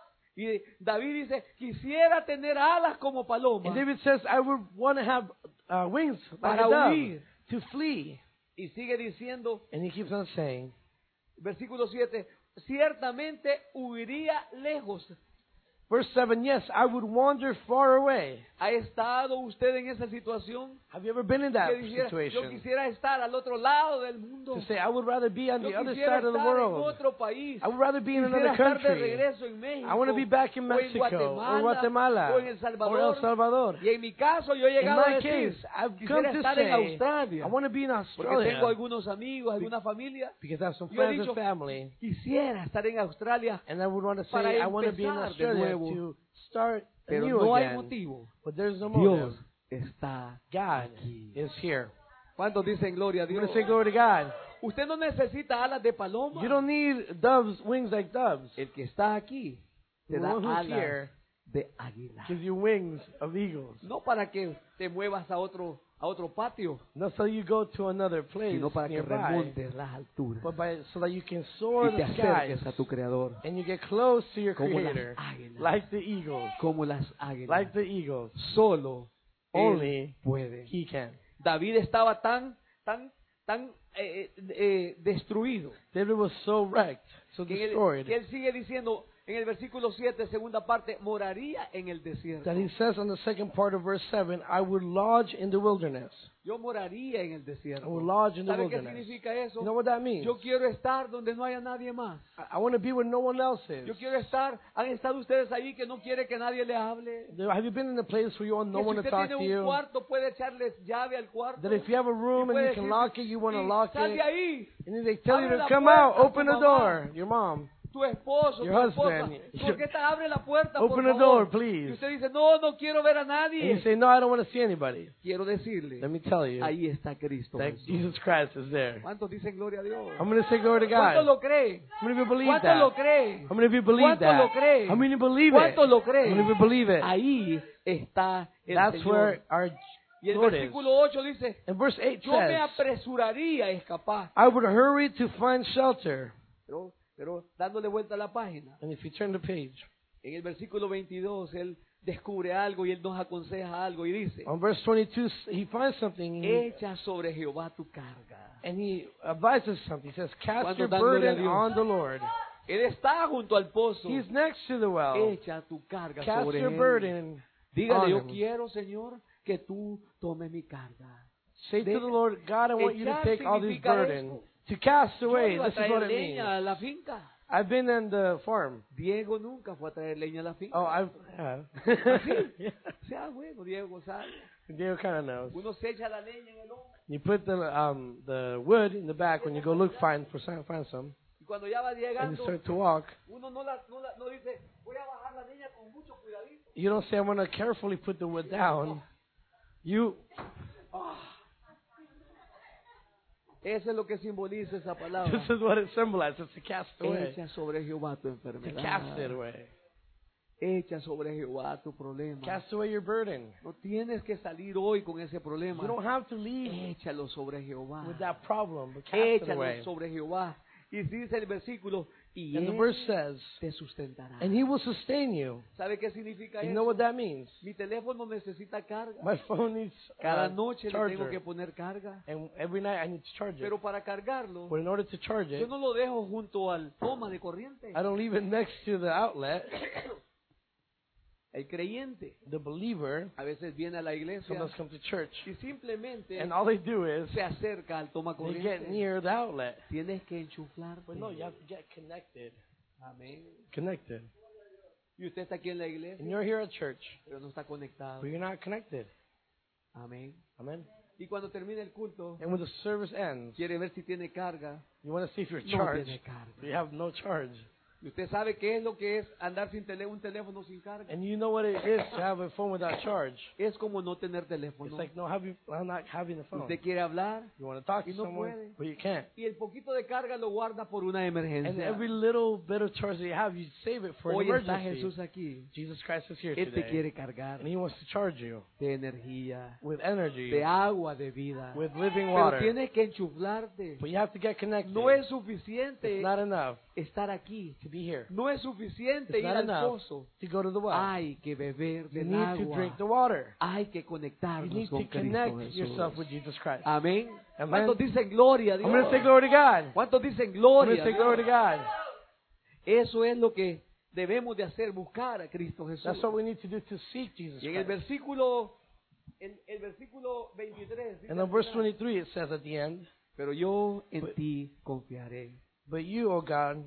Y David dice, quisiera tener alas como paloma. And David says, I would want to have wings like Para a dove huir. to flee. Y sigue diciendo, And he keeps on saying, versículo 7, ciertamente huiría lejos Verse 7, yes, I would wander far away. ¿Ha estado usted en esa situación? Have you ever been in that Que dijera, yo situation? quisiera estar al otro lado del mundo. To say, I would rather be on Yo the other quisiera side of the estar en world. otro país. I would rather be in Quisiera another estar de country. regreso en México. I want to be back in o en Mexico or Guatemala o en El Salvador. or El Salvador. Y en mi caso yo he In llegado a my decir, case, I've come quisiera to estar en say, Australia. I want to be in Porque tengo Australia algunos amigos, alguna familia. because I have some Yo he friends dicho, and family. Quisiera estar en Australia, And I would want to say, para I want to be in empezar de Australia nuevo. to start pero anew no hay again. motivo. But there's no Dios motive. está God aquí. is here. ¿Cuántos dicen gloria a I'm Dios? going to say glory to God. Usted no necesita alas de paloma. You don't need doves, wings like doves. El que está aquí te The da one who's alas here de águila. gives you wings of eagles. No para que te muevas a otro patio, Not so you go to another place sino para que nearby, remontes las alturas but so that you can soar y te the skies acerques a tu Creador and you get close to your como las Creator, águilas. like the eagles. Como las águilas. Like the eagles. Solo Only Él puede. He can. David estaba tan destruido David was so wrecked, so que destroyed, él sigue diciendo en el versículo 7, segunda parte, moraría en el desierto. that he says on the second part of verse 7, I would lodge in the wilderness. Yo moraría en el desierto. I would lodge in the ¿Sabe qué wilderness. significa eso? You know what that means? Yo quiero estar donde no haya nadie más. I want to be where no one else is. Yo quiero estar, han estado ustedes ahí que no quiere que nadie le hable. Have you been in a place where you want no Que si one to usted talk tiene to un you? cuarto puede echarles llave al cuarto. That if you have a room y and puede you can decirle, lock it, you want to "Sí, lock sal de it. ahí. And then they tell you Abre to la come puerta, out, open tu the mamá. door. Your mom. Tu esposo, Your tu esposa, husband, ¿por qué te abre la puerta, Open por the favor? door, please. Y usted dice, no quiero ver a And nadie. you say, no, I don't want to see anybody. Quiero decirle, Let me tell you ahí está Cristo that Jesús. Jesus Christ is there. ¿Cuántos dicen gloria a Dios? I'm going to say glory to ¿Cuántos God. lo creen? How many of you believe ¿Cuántos lo that? creen? How many of you believe ¿Cuántos that? lo creen? How many believe it? ¿Cuántos lo How many of you creen? believe it? Ahí está el That's Señor. where our Y el Lord is. versículo 8 dice, And verse 8 yo me says, apresuraría a escapar. I would hurry to find shelter. Pero dándole vuelta a la página, And if you turn the page, en el versículo 22, él descubre algo y él nos aconseja algo y dice, on verse 22, he finds something echa sobre Jehová tu carga. and he advises something. He says, cast ¿Cuántos your dan gloria a burden Dios? on the Lord. Él está junto al pozo. He's next to the well. Echa tu carga Cast sobre your él. burden Dígale, on yo him. quiero, Señor, que tú tomes mi carga. Say to the Lord, God, I want you to Echar take all this significa burden. esto. To cast Yo away, iba a this is what traer it means. leña a la finca. I've been in the farm. Diego nunca fue a traer leña a la finca. Oh, I've. Yeah. ¿Así? Sea bueno, Diego sabe. Diego kind of knows. Uno se echa la leña en el hombro. You put the wood in the back when you go look find some, Y cuando ya va and you llegando, start to walk. uno no dice, voy a bajar la leña con mucho cuidadito. You don't say, I'm going to carefully put the wood down. You. Eso es lo que simboliza esa palabra. This is what it symbolizes, to cast away. Echa sobre Jehová tu To enfermedad. cast it away. Echa sobre Jehová tu problema. Cast away your burden. No tienes que salir hoy con ese problema. You don't have to leave Échalo sobre Jehová. with that problem, but cast it Échalo away. sobre Jehová. Y dice el versículo, y And the Él verse says, te sustentará. and he will sustain you. ¿Sabe qué significa You eso? know what that means? Mi teléfono necesita carga. My phone needs Cada noche le tengo charger. que poner carga. And every night I need to charge it. Pero para cargarlo, But in order to charge yo it, no lo dejo junto al toma de corriente. I don't leave it next to the outlet. El creyente The believer a veces viene a la iglesia sometimes comes to church, y simplemente and all they do is se acerca al toma they get corriente. near the outlet. Tienes que enchuflarte. But no, you have to get connected. Amén. Connected. Y usted está aquí en la iglesia, And you're here at church, pero no está conectado. but you're not connected. Amén. Amen. Y cuando termine el culto, And when the service ends, quiere ver si tiene carga. you want to see if you're No charged. tiene carga. You have no charge. Y usted sabe qué es lo que es andar sin un teléfono sin carga. And you know what it is to have a phone without charge. Es como no tener It's teléfono. like I'm not having a phone. Usted quiere hablar You want to talk to y no someone, puede. but you can't. y el poquito de carga lo guarda por una And emergencia. every little bit of charge that you have, you save it for an Hoy está emergency. Jesús aquí. Jesus Christ is here Él te today. quiere cargar And he wants to charge you de energía, with energy, de agua, de vida. with living Pero water. tienes que enchuflarte. But you have to get connected. No es It's suficiente not enough estar aquí. to be here. No es suficiente It's ir not al enough pozo. to go to the well. Hay que beber You del need to drink agua. the water. Hay que You conectarnos need con to connect Cristo yourself with Jesús. Jesus Christ. Amén. Amen. ¿Cuántos dicen gloria a I'm going to say Dios? glory to God. ¿Cuántos dicen I'm going gloria to a say glory to Dios? God. Eso es lo que debemos de hacer, buscar a Cristo Jesús. That's what we need to do, to seek Jesus Y en el Christ. versículo 23 dice And in verse 23 it says at the end, pero yo en ti confiaré. but you, O God,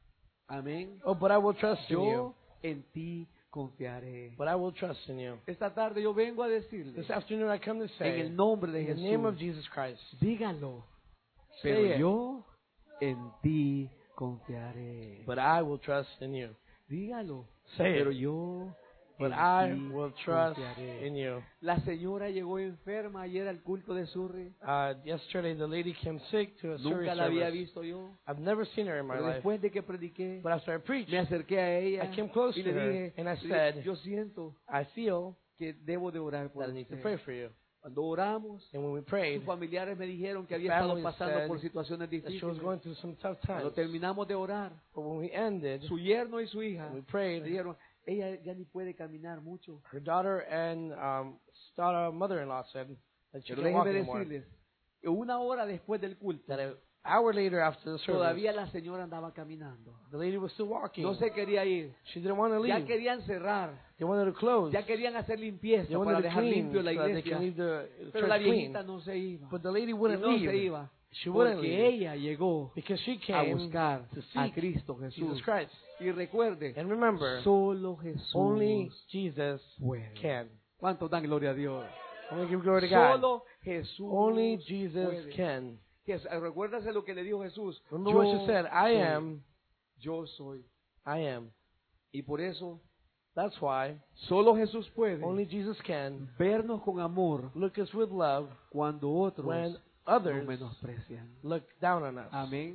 Amén. oh, but I will trust in you. Yo en ti confiaré. But I will trust in you. Esta tarde yo vengo a decirle, This afternoon I come to en say, el nombre de in the name of Jesús, Jesus Christ, dígalo, say pero it, yo en ti confiaré. but I will trust in you. Dígalo, Say pero it, yo but en I ti will trust confiaré. in you. La señora llegó enferma ayer al culto de Surrey. Yesterday the lady came sick to a Surrey Nunca la había service. visto yo. I've never seen her in my Pero life. después de que prediqué, But after I preached, me acerqué a ella I came close y to le her dije, and I le dije, said, yo siento I feel que debo de orar por that I need to usted. pray for you. Cuando oramos, And when we sus prayed, familiares me dijeron que the había estado family pasando said por situaciones that she was difíciles. going through some tough Cuando times. terminamos de orar, But when we ended, su yerno y su hija we me prayed, dijeron, ella ya ni puede caminar mucho. her daughter and mother-in-law said that she Pero can't walk déjeme anymore. decirles, que una hora después del culto, That an hour later after the service, todavía la señora andaba caminando. the lady was still walking. No se quería ir. She didn't want to Ya leave. querían cerrar. They wanted to close. Ya querían hacer They limpieza wanted para to dejar clean limpio la so that they iglesia. can leave the Pero la church clean. viejita no se iba. But the lady Y wouldn't no se leave. iba. She wouldn't Porque leave ella llegó because she a came buscar to a seek Cristo Jesus Jesús. Christ. Y recuerde, And remember, solo Jesús only Jesus puede. can. ¿Cuántos dan gloria a Dios? I'm going to give glory to God. Solo Jesús Only Jesus puede. can. Recuérdase lo que le dijo Jesús. Remember what she said, I soy. am, Yo soy. I am. Y por eso, That's why solo Jesús puede only Jesus can vernos con amor look us with love cuando otros when nos others menosprecian. look down on us. Amén.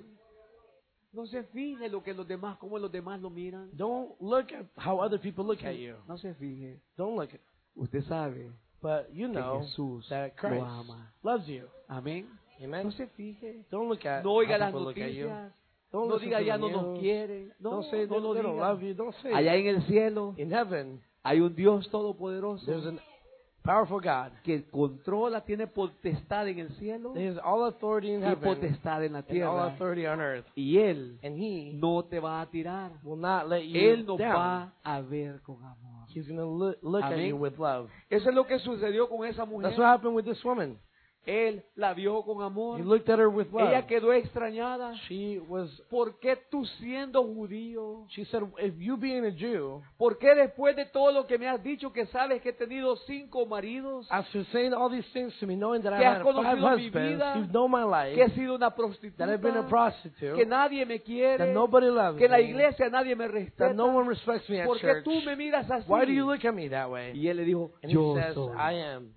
No se fije lo que los demás, cómo los demás lo miran. Don't look at how other people look at you. No se fije. Don't look at Usted sabe But you que know Jesús that lo Christ ama. loves you. Amén. Amen. No se fije. Don't look at No oiga how las people look at you. noticias. Don't No listen diga to ya the no nos news. quiere. No, Don't say no lo they don't diga. love you. Don't say Allá it. en el cielo In heaven, hay un Dios todopoderoso there's a powerful God. que controla, tiene potestad en el cielo He has all authority in y heaven potestad en la and all tierra. authority on earth. Y Él And He no te va a tirar. will not let you Él nos down. va a ver con amor. He's going to look at Amén. you with love. Eso es lo que sucedió con esa mujer. That's what happened with this woman. Él la vio con amor. He looked at her with love. Ella quedó extrañada. She was, ¿Por qué tú siendo judío? she said, if you being a Jew, ¿Por qué después de todo lo que me has dicho que sabes que he tenido 5 maridos? after saying all these things to me, knowing that I Que has had 5 conocido mi husbands, vida, you know my life, Que he sido una prostituta. that I've been a prostitute, Que nadie me quiere. that nobody loves Que en la me, iglesia nadie me respeta. that no one respects me at ¿Por qué church. tú me miras así? Why do you look at me that way? Y él le dijo, And yo he says, soy. I am.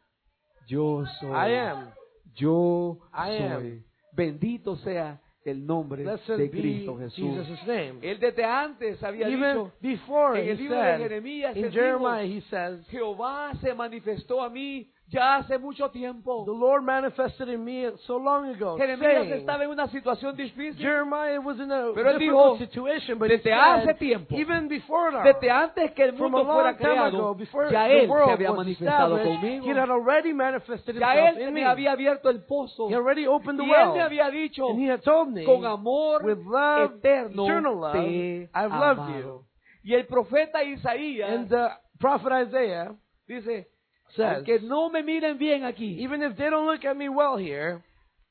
Yo soy. I am. Yo I soy. am. Bendito sea el nombre Blessed de be Cristo Jesús. Jesus' name. Él desde antes había Even dicho, before, en he el libro de said, Jeremías, él in dijo, Jeremiah, he says, Jehová se manifestó a mí ya hace mucho tiempo. the Lord manifested in me so long ago, Jeremías saying, estaba en una situación difícil. Jeremiah was in a Pero él difficult dijo, situation, but he desde hace said, tiempo, even before now, desde antes que el from a mundo fuera long time ago, creado, before ya the Él se world había was manifestado established, conmigo. he had already manifested Ya himself Él in me me. había abierto el pozo. He already opened the Y Él well, me había dicho, and he had told me, con amor with love, eterno eternal love, te he I've loved amado. you. Y el profeta Isaías And the prophet Isaiah dice, says, aunque no me miren bien aquí, even if they don't look at me well here,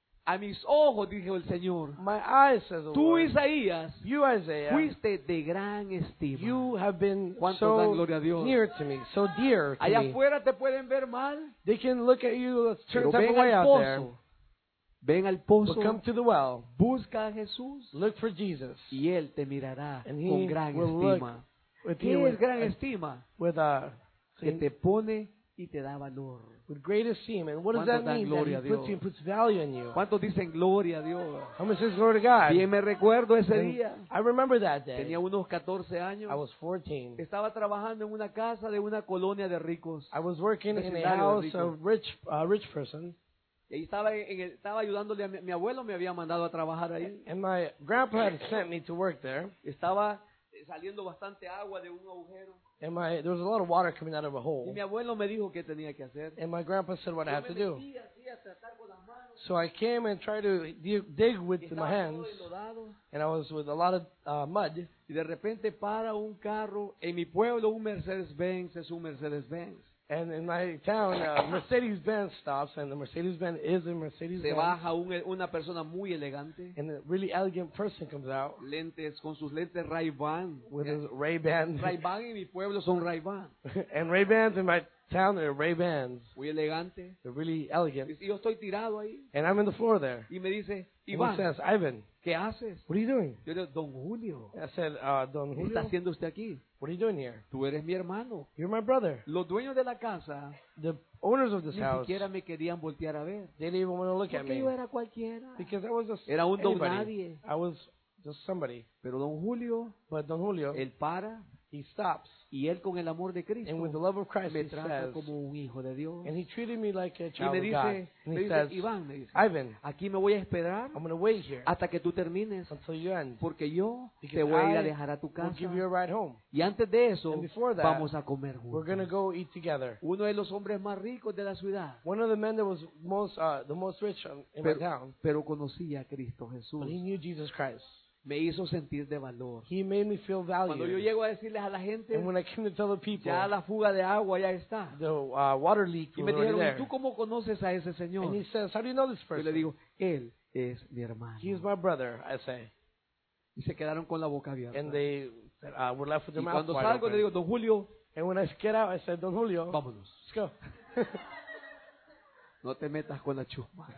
a mis ojos, dijo el Señor, my eyes, says the tú, Lord, Isaías, you, Isaiah, fuiste de gran estima. you have been ¿Cuántos so dan gloria a Dios? near to me, so dear to Allá me. afuera te pueden ver mal, They can look at you a certain pero type of ven way al out there, pozo. Ven al but pozo, come to the well, busca a Jesús look for Jesus, y Él te mirará and He con gran will look estima. with ¿Qué you es gran estima? with Que te pone y te da valor. with great esteem. And what does ¿Cuántos that dan mean? That gloria He a puts Dios? you, puts value in you. ¿Cuántos dicen gloria a Dios? How much says glory to God? Bien me recuerdo ese And día. I remember that day. Tenía unos 14 años. I was 14. Estaba trabajando en una casa de una colonia de ricos. I was working in a Vecindario de house ricos. of rich person, Y ahí estaba ayudándole a mi abuelo, me había mandado a trabajar ahí. and my grandpa had sent me to work there. Estaba saliendo bastante agua de un agujero. And there was a lot of water coming out of a Y hole. mi abuelo me dijo qué tenía que hacer. And my grandpa said what I Yo had to me do. metí así a tratar con las manos. So I came and tried to dig with my estaba todo hands, enlodado, and I was with a lot of mud. y de repente para un carro. En mi pueblo un Mercedes-Benz es un Mercedes-Benz. And in my town, Mercedes-Benz stops, and the Mercedes-Benz is a Se Mercedes-Benz. baja una persona muy elegante, And a really elegant person comes out lentes con sus lentes Ray-Ban. with his Ray-Bans. Ray-Ban en mi pueblo son Ray-Ban. And Ray-Bans in my town, they're Ray-Bans. Muy elegante. They're really elegant. Y yo estoy tirado ahí. And I'm in the floor there. Y me dice, And he Iván, says, Ivan, ¿qué haces? what are you doing? Yo le digo, Don Julio, I said, Don ¿qué está Julio, haciendo usted aquí? what are you doing here? Tú eres mi hermano. You're my brother. Los dueños de la casa The owners of this ni house, siquiera me querían voltear a ver. they didn't even want to look at Porque me. yo era cualquiera. Because I was just Era un don anybody. nadie. I was just somebody. Pero Don Julio, But Don Julio, él para he stops. y él con el amor de Cristo And with the love of Christ, me he trata says, como un hijo de Dios. and he treated me like a Y child me of God. dice, And me he dice, says, Iván, me dice, Ivan, aquí me voy a esperar I'm going to wait here hasta que tú termines, until you end. porque yo Because te voy a ir a I dejar a tu will casa. give you a ride home. Y antes de eso, And before that, vamos a comer We're going to juntos. go eat together. Uno de los hombres más ricos de la ciudad, One of the men that was the most rich in my pero, town, pero conocía a Cristo Jesús. but he knew Jesus Christ. Me hizo sentir de valor. He made me feel Cuando yo valued. llego a decirles a la gente, And when I came to tell the people, ya la fuga de agua ya está. the water leak Y was me already dijeron, ¿y there. tú cómo conoces a ese señor? And he says, how do you know this Yo le person? digo, él es mi hermano. He is my brother, I say. Y se quedaron con la boca abierta. And they were left with Y their mouth cuando wide salgo open. le digo, Don Julio, And when I get out, I said, Don Julio, vámonos. let's go. No te metas con la chusma.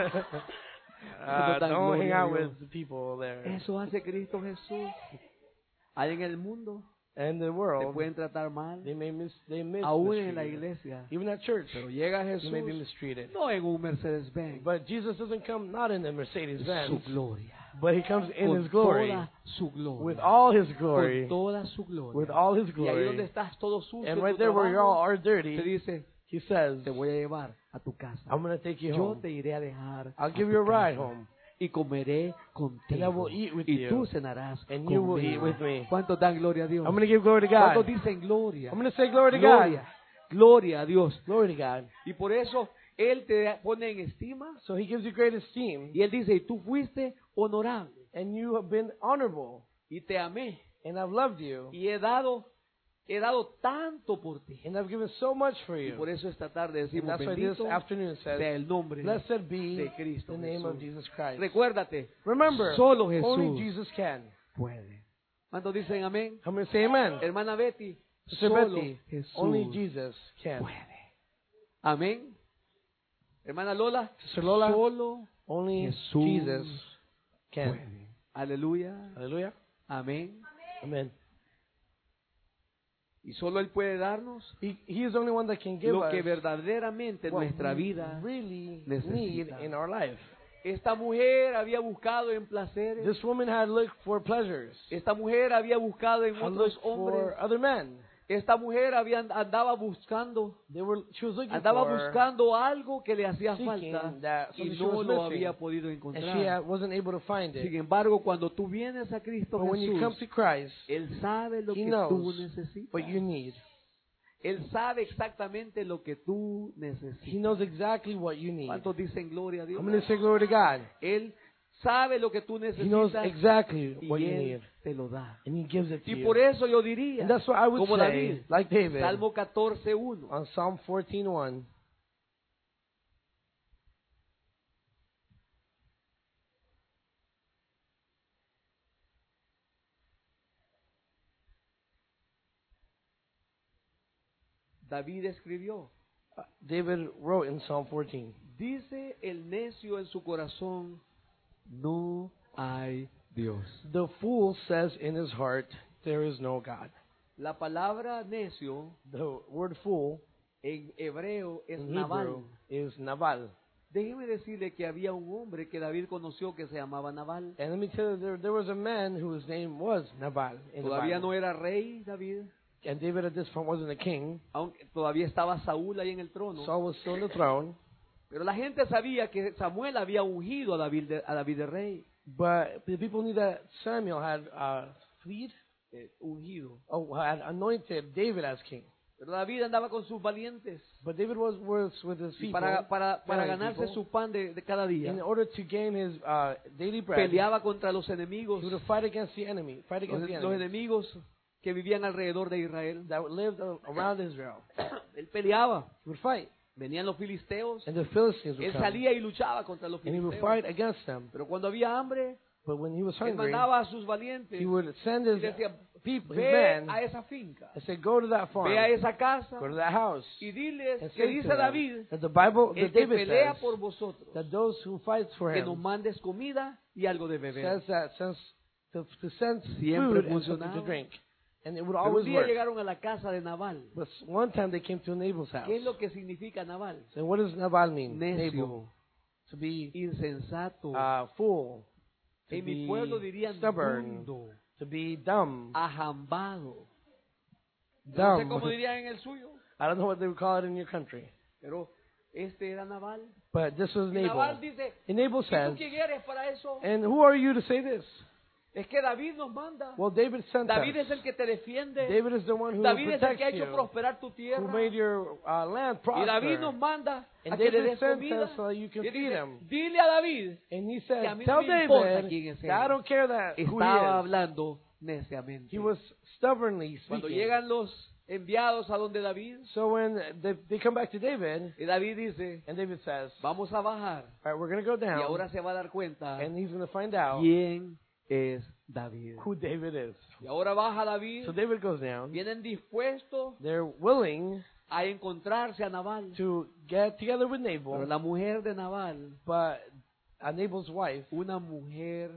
Don't hang out with the people there. Eso hace Cristo Jesús. Hay en el mundo, And the te world, pueden tratar mal, they aún en la mistreat you. iglesia. Even at church, Pero llega you may be Jesús, mistreated. no en un Mercedes-Benz, But Jesus doesn't come not in the Mercedes-Benz, su gloria. but he comes in Con his glory, toda su gloria. with all his Con glory, toda su gloria. with all his Y ahí donde glory. estás todo sucio, And en right tu there where you all trabajo, are te dirty, dice, he says, te voy a llevar a tu casa. I'm going to take you Yo home. te iré a dejar I'll a give tu you a ride casa. home. Y comeré And I contigo. will eat with Y you. tú cenarás And you will conmigo. eat with me. ¿Cuántos dan gloria a Dios? I'm going to give glory to ¿Cuántos God. dicen gloria? I'm going to say glory to Gloria. God. Gloria a Dios. Glory to God. Y por eso Él te pone en estima. So he gives you great esteem. Y Él dice, y tú fuiste honorable. And you have been honorable. Y te amé. And I've loved you. Y he dado tanto por ti. And I've given so much for Y you. por eso esta tarde And decimos, that's why this bendito afternoon it sea says, el nombre blessed be de Cristo the name of Jesús. Jesus Christ. Recuérdate, Remember, solo Jesús only Jesus can. puede. ¿Cuántos dicen amén? I'm going to say amen. Hermana Betty, Sister solo Betty, Jesús only Jesus can. puede. Amén. Hermana Lola, Sister Lola, solo only Jesús Jesus can. puede. Aleluya. Hallelujah. Amén. Amen. Y solo Él puede darnos He is the only one that can give lo us que verdaderamente what nuestra we vida really necesita. need in our life. Esta mujer había buscado en placeres. This woman had looked for pleasures, Esta mujer había buscado en had otros looked hombres. for other men. Esta mujer andaba buscando She was looking for algo que le hacía seeking falta that y something she no was lo missing, había podido and encontrar. she wasn't able to find Sin it. embargo, cuando tú vienes a Cristo But when you come Jesús, to Christ, Él sabe lo He que knows tú necesitas. what you need. Él sabe exactamente lo que tú He necesitas. knows exactly what you need. ¿Cuántos dicen gloria a Dios? I'm going to say glory to God. Él sabe lo que tú He knows necesitas exactly what y you Él need, te lo da. and He gives it to Y you. por eso yo diría, And that's what I would como say, David, like David, Salmo 14:1. on Psalm 14:1. David escribió, David wrote in Psalm 14, dice el necio en su corazón, no hay Dios. "The fool says in his heart, there is no God." La palabra necio The word fool en hebreo es in Nabal. Hebrew is Nabal. Déjeme decirle que había un hombre que David conoció que se llamaba Nabal. And let me tell you, there was a man whose name was Nabal in the Todavía Bible. no era rey David, And David at this point wasn't a king. aunque todavía estaba Saúl ahí en el trono. Saul was still on the throne. Pero la gente sabía que Samuel había ungido a David de rey. But the people knew that Samuel had ungido, Ungido. had anointed David as king. Pero David andaba con sus valientes But David was with his y people, para valiant ganarse people, su pan de cada día. in order to gain his daily bread. Peleaba contra los enemigos, He would fight against the enemy, los enemigos que vivían alrededor de Israel. that lived around Israel. Él peleaba. He would fight, Venían los filisteos. and the Philistines would Él come, salía y luchaba contra los and he would filisteos. fight against them. Pero cuando había hambre, But when he was él hungry, mandaba a sus valientes he would send y his decía, people, his ve a men, esa finca, and say, "Go to that farm, ve a esa casa go to that house." y diles And que say to dice them David, that the Bible, el that que David pelea says, por vosotros, that those who fight for que nos him mandes comida y algo de beber. says that to send Siempre food and something funcionaba. to drink, and it would Pero un always día work. llegaron a la casa de Nabal. But one time they came to Nabal's house. ¿Qué es lo que significa Nabal? So what does Nabal mean? Necio, Nabal, to be insensato. fool, to En mi be pueblo dirían stubborn, dundo, to be dumb, ajambado. No sé dumb. cómo dirían en el suyo, I don't know what they would call it in your country, pero este era Nabal. but this was Y Nabal Nabal. dice, And Nabal ¿y tú says, quién eres para eso? and who are you to say this? Es que David nos manda. Well, David sent David us. es el que te defiende. David is the one who David es el que ha protects hecho you, prosperar tu tierra. who made your land Y David prosper. nos manda And a que le David des sent comida. us so you can Y él feed dice, him. dile a David, And he que a said, mí no tell me importa David quién es él. that I don't care that who estaba he is. hablando neciamente. He was stubbornly Cuando speaking. llegan los enviados a donde David, So when they come back to David, y David dice, and David says, vamos a bajar. all right, we're going to go Y down, ahora se va a dar cuenta and he's going to find out quién es David. who David is. Y ahora baja David. So David goes down. Vienen dispuestos They're willing a encontrarse a Nabal. to get together with Pero Nabal, la mujer de Nabal, but Nabal's wife, una mujer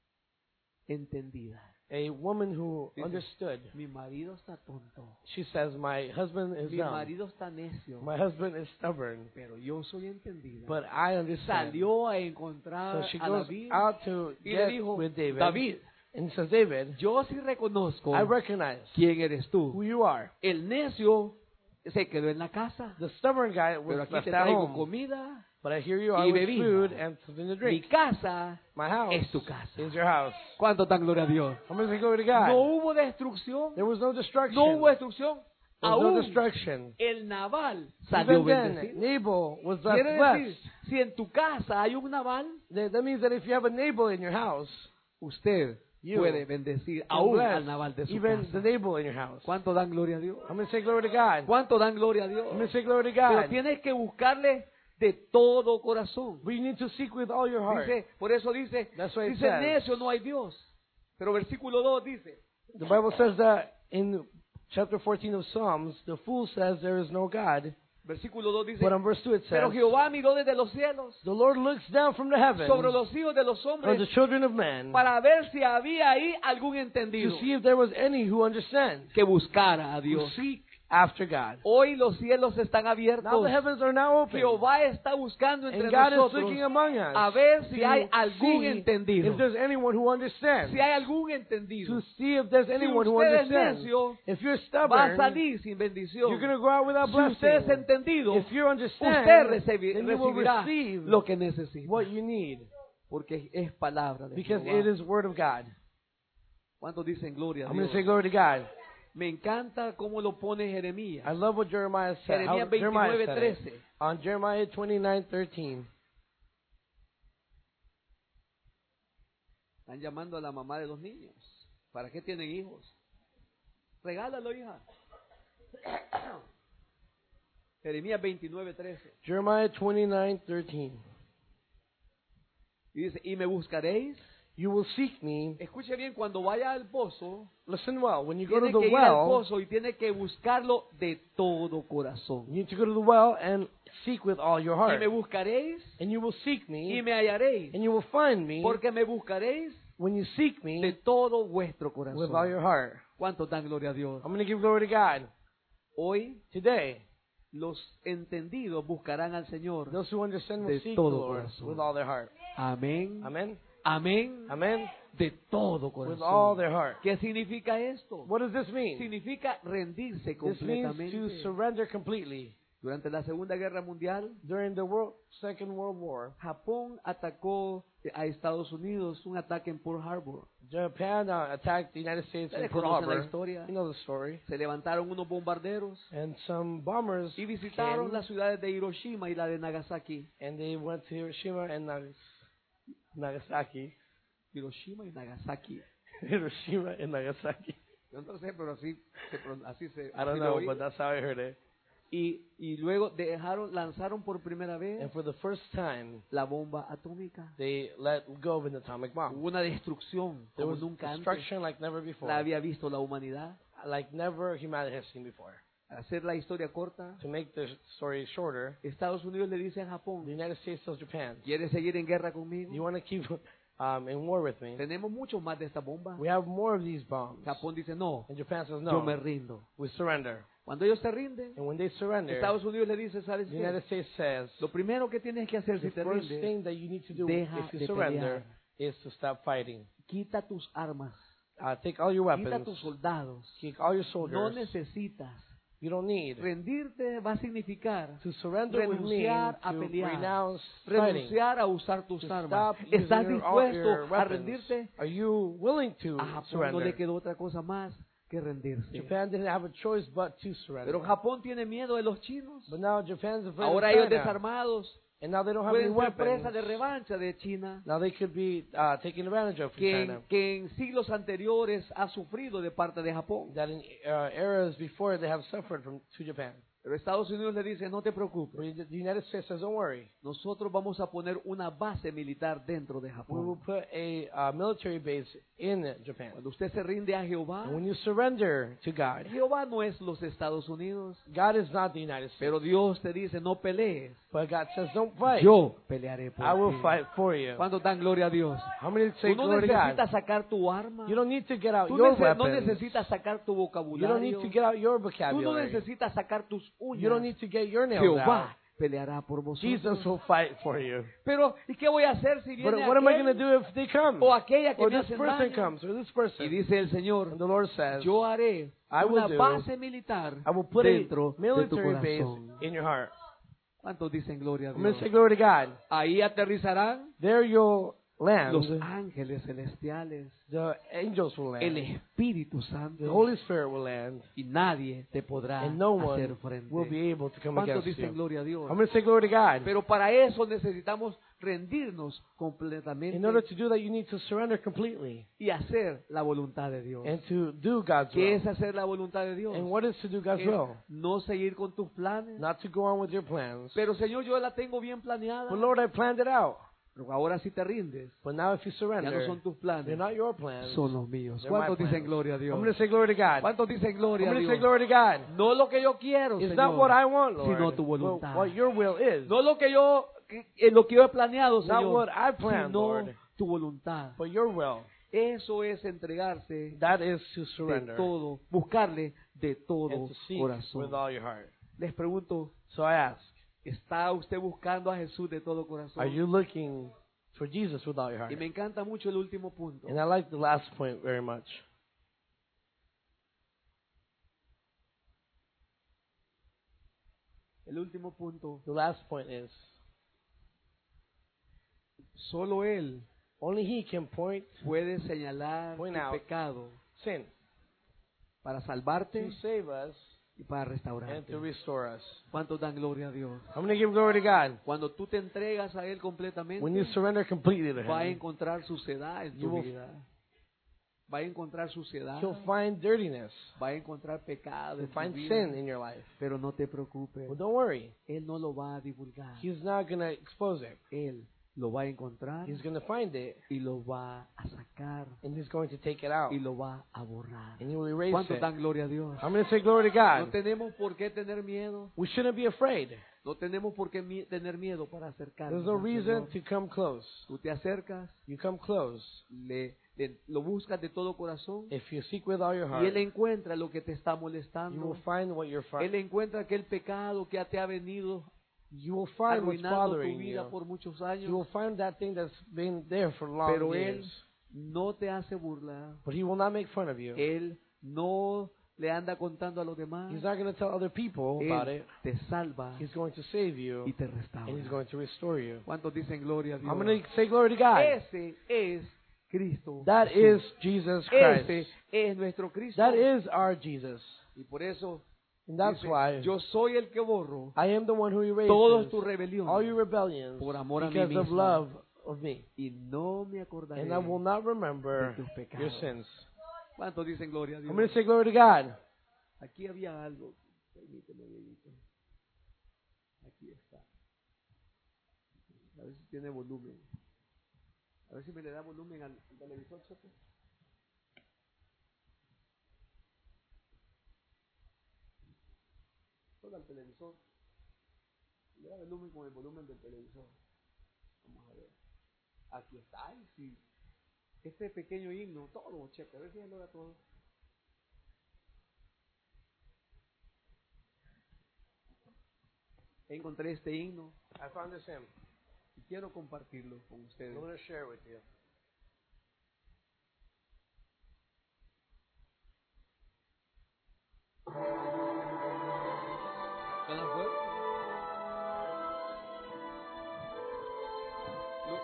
entendida. a woman who Dice, understood, mi marido está tonto. she says, my husband is Mi dumb. marido está necio. My husband is stubborn, Pero yo soy entendida. but I understand. Salió a So encontrar she a goes David out to y le get dijo, with David. David, And he says, David, yo sí reconozco I recognize quién eres who tú. you are. El necio se quedó en la casa. The stubborn guy Pero was aquí left te at traigo home. comida. But I hear you y are with bebida. food and something to Mi drink. casa My house es tu casa. is your house. ¿Cuánto dan gloria a Dios? I'm going to say glory to God. No hubo destrucción. There was no destruction. No hubo destrucción. There was no Aún destruction. el Nabal salió Even then, bendecido. Nabal was left Quiere blessed. decir, si en tu casa hay un Nabal, That means that if you have a Nabal in your house, usted You puede bendecir can aún bless al Nabal de su even casa. the Nabal in your house. ¿Cuánto dan gloria a Dios? I'm going to say glory to God. ¿Cuánto dan gloria a Dios? I'm going to say glory to Pero God. tienes que buscarle de todo corazón. But you need to seek with all your heart. Dice, por eso dice, That's what it dice says. necio, no hay Dios. Pero versículo 2 dice, The Bible says that in chapter 14 of Psalms, the fool says there is no God. versículo 2 dice, But on verse 2 it says, pero Jehová miró desde los cielos the Lord looks down from the heavens sobre los hijos de los on hombres the children of men para ver si había ahí algún to entendido see if there was any who understand, que buscara a who Dios. seek after God. Hoy los cielos están Now abiertos. the heavens are now open. Jehová está buscando entre And God is nosotros looking among us a ver si to hay algún see entendido. if there's anyone who understands. Si hay algún entendido, To see if there's anyone who usted es understands. necio, If you're va a stubborn, salir sin bendición. you're going to go out without Si usted es blessing. entendido, If you usted understand, then you will recibirá receive lo que necesita. what you need. Porque es palabra de Because Jehová. it is word of God. ¿Cuántos dicen gloria a I'm going Dios? to say glory to God. Me encanta cómo lo pone Jeremías. I love what Jeremiah said. How Jeremías Jeremiah said it. 29:13. On Jeremiah 29:13. Están llamando a la mamá de los niños. ¿Para qué tienen hijos? Regálalo, hija. Jeremías 29:13. Jeremiah 29:13. Y dice, y me buscaréis. You will seek me. Escuche bien, cuando vaya al pozo, Listen well. When you go to tiene the que ir al well, pozo y tiene que buscarlo de todo corazón. you need to go to the well and seek with all your Y heart. me buscaréis And you will seek y me, me hallaréis. and you will find me Porque me buscaréis when you seek de me todo vuestro with all corazón. your heart. ¿Cuánto dan gloria a Dios? I'm going to give glory to God. Hoy Today, los entendidos buscarán al Señor. those who understand De will seek the todo Lord corazón. with all their heart. Amén. Amen. Amén. Amen. De todo With all corazón. their heart. ¿Qué significa esto? What does this mean? Significa rendirse This means to completamente. surrender completely. Durante la Segunda Guerra Mundial, During the Second World War, Japón atacó a Estados Unidos, un ataque en Pearl Harbor. Japan attacked the United States in Ustedes Pearl conocen la Harbor. historia. You know the story. Se levantaron unos bombarderos And some bombers y visitaron came, las ciudades de Hiroshima y la de Nagasaki. and they went to Hiroshima and Nagasaki. Hiroshima y Nagasaki. Hiroshima and Nagasaki. Yo no sé, pero así se I don't así lo know, oí. but that's how I heard it. Y luego lanzaron por primera vez And for the first time, la bomba atómica. they let go of an atomic bomb. Hubo una destrucción There como was nunca antes destruction like never before, la había visto la humanidad. like never humanity has seen before. Para hacer la historia corta, To make the story shorter, Estados Unidos le dice a the Japón, United States tells Japan, ¿quieres seguir en guerra conmigo? "You want to keep in war with me? Tenemos mucho más de esta bomba. We have more of these bombs." Japón dice, no, And Japan says, yo "No, me rindo. we surrender." Cuando ellos se rinden, And when they surrender, Estados Unidos le dice, ¿sabes the United qué? States says, Lo primero que tienes que hacer "The si te first rindes, thing that you need to do deja if you de surrender pelear. is to stop fighting. Quita tus armas, Take all your quita weapons, tus soldados. kick all your No soldiers. necesitas. You don't need Rendirte va a significar to surrender with me renunciar a to pelear, renounce fighting. renunciar a usar tus To armas. stop ¿Estás using your dispuesto a weapons. rendirte? Are you willing to A Japón no surrender? le quedó otra cosa más que rendirse. Japan didn't have a choice but to surrender. Pero Japón tiene miedo de los chinos. But now Japan's afraid Ahora of ellos China. desarmados And now they don't have any pueden ser presa weapons. de revancha de China, Now they could be taken advantage of from China. que en siglos anteriores ha sufrido de parte de Japón. That in eras before they have suffered to Japan. Pero Estados Unidos le dice, no te preocupes, But the United States says, "Don't worry. nosotros vamos a poner una base militar dentro de We will Japón. put a military base in Japan." Cuando usted se rinde a Jehová, And when you surrender to God, Jehová no es los Estados Unidos, God is not the United States. pero Dios te dice, no pelees, But God says, "Don't fight. yo pelearé por I will ti. fight for you." ¿Cuánto dan gloria a Dios? How many say Tú no glory to God? necesitas sacar tu arma, You don't need to get out tú your no weapons. necesitas sacar tu You don't need vocabulario, to get out your tú no vocabulary. necesitas sacar tus You don't uñas. need to get your nails out. Jehová peleará por Jesus vosotros. will fight for you. Pero, ¿y qué voy a hacer si But viene what am I going to aquel do if they come? o aquella que Or me this hace person daño? comes, or this Y person. dice el Señor, And the Lord says, yo haré I will una do- base militar I will put a dentro de tu military base corazón. in your heart. ¿Cuántos dicen gloria a I'm going Dios? to say glory to God. Ahí aterrizarán There you'll land. los ángeles celestiales, The angels will el land. Espíritu The Santo, Holy Spirit will land. y nadie te podrá And no hacer one frente. will be able to come ¿Cuántos against dicen you. gloria a Dios? I'm going to say glory to God. Pero para eso necesitamos rendirnos completamente In order to do that, you need to surrender completely y hacer la voluntad de Dios. and to do God's ¿Qué will. es hacer la voluntad de Dios? And what is to do God's Es will? no seguir con tus planes. Not to go on with your plans. Pero Señor, yo la tengo bien planeada. But Lord, I planned it out. Pero ahora si te rindes, But now if you ya surrender, no son tus they're planes, not your plans. son los míos. They're my ¿Cuántos dicen plans. gloria a Dios? I'm going to say glory to God. ¿Cuántos dicen I'm gloria a going to say Dios? glory to God. No lo que yo quiero, It's not Señor, what I want, sino Lord, tu but voluntad. what your will is. No lo que yo he planeado, Not what Señor, I planned, sino Lord, tu voluntad. but your will. Eso es entregarse That is to de surrender todo, buscarle de todo and to seek corazón. with all your heart. Les pregunto, So I ask, ¿está usted buscando a Jesús de todo corazón? are you looking for Jesus with all your heart? Y me encanta mucho el último punto. And I like the last point very much. El último punto, The last point is, solo Él only He can point puede señalar Point tu out. pecado sin para salvarte to save us y para and restaurarte. to restore us. ¿Cuántos dan gloria a Dios? I'm going to give glory to God. Cuando tú te entregas a Él completamente, When you surrender completely to va a Him, encontrar suciedad en You tu will- vida. Va a encontrar suciedad, He'll find dirtiness. va a encontrar pecado He'll en tu find vida. sin in your life. Pero no te preocupes, Well, don't worry. Él no lo va a divulgar. He's not going to expose it. Él lo va a encontrar He's going to find it, y lo va a sacar and He's going to take it out, y lo va a borrar. and He will erase ¿Cuántos it. dan gloria a Dios? I'm going to say glory to No God. tenemos por qué tener miedo. We shouldn't be afraid. No tenemos por qué tener miedo para acercarnos. There's no al reason Señor. to come close. Tú te acercas, You come close lo buscas de todo corazón if you seek with all your y heart. Él encuentra lo que te está You molestando. will find what you're Él encuentra aquel pecado que te ha venido You will find what's arruinando tu bothering vida you. por muchos You will años. find that thing that's been there for long Pero Él years. no te hace burlar. But He will not make fun of you. Él no le anda contando a los demás. He's not going to tell other people about Él it. te salva He's going to save you, y te and He's restaura. going to restore you. ¿Cuántos dicen gloria a Dios? I'm going to say glory to God. Ese es Cristo. That Jesús. is Jesus Ese Christ. es nuestro Cristo. That is our Jesus. Y por eso And that's dice, why yo soy el que borro I am the one who todas erases tus rebeliones all your rebellions por amor a mí because of mismo. love of me. y no me acordaré And I will not de remember tus your pecados. sins. ¿Cuántos dicen gloria a Dios? I'm going to say glory to God. Aquí había algo. Permíteme, Dieguito. Aquí está. A ver si tiene volumen. A ver si me le da volumen al televisor, Chepe. Solo al televisor. Le da volumen con el volumen del televisor. Vamos a ver. Aquí está. Ay, sí. Este pequeño himno, todo, Chepe. A ver si ya lo da todo. Encontré este himno I found this hymn. y quiero compartirlo con ustedes. I'm going to share it with you. ¿Suena fuerte? No.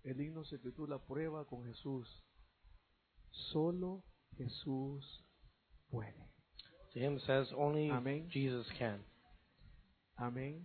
El himno se titula Prueba con Jesús. Solo Jesús puede. The hymn says only Amén. Jesus can. Amén.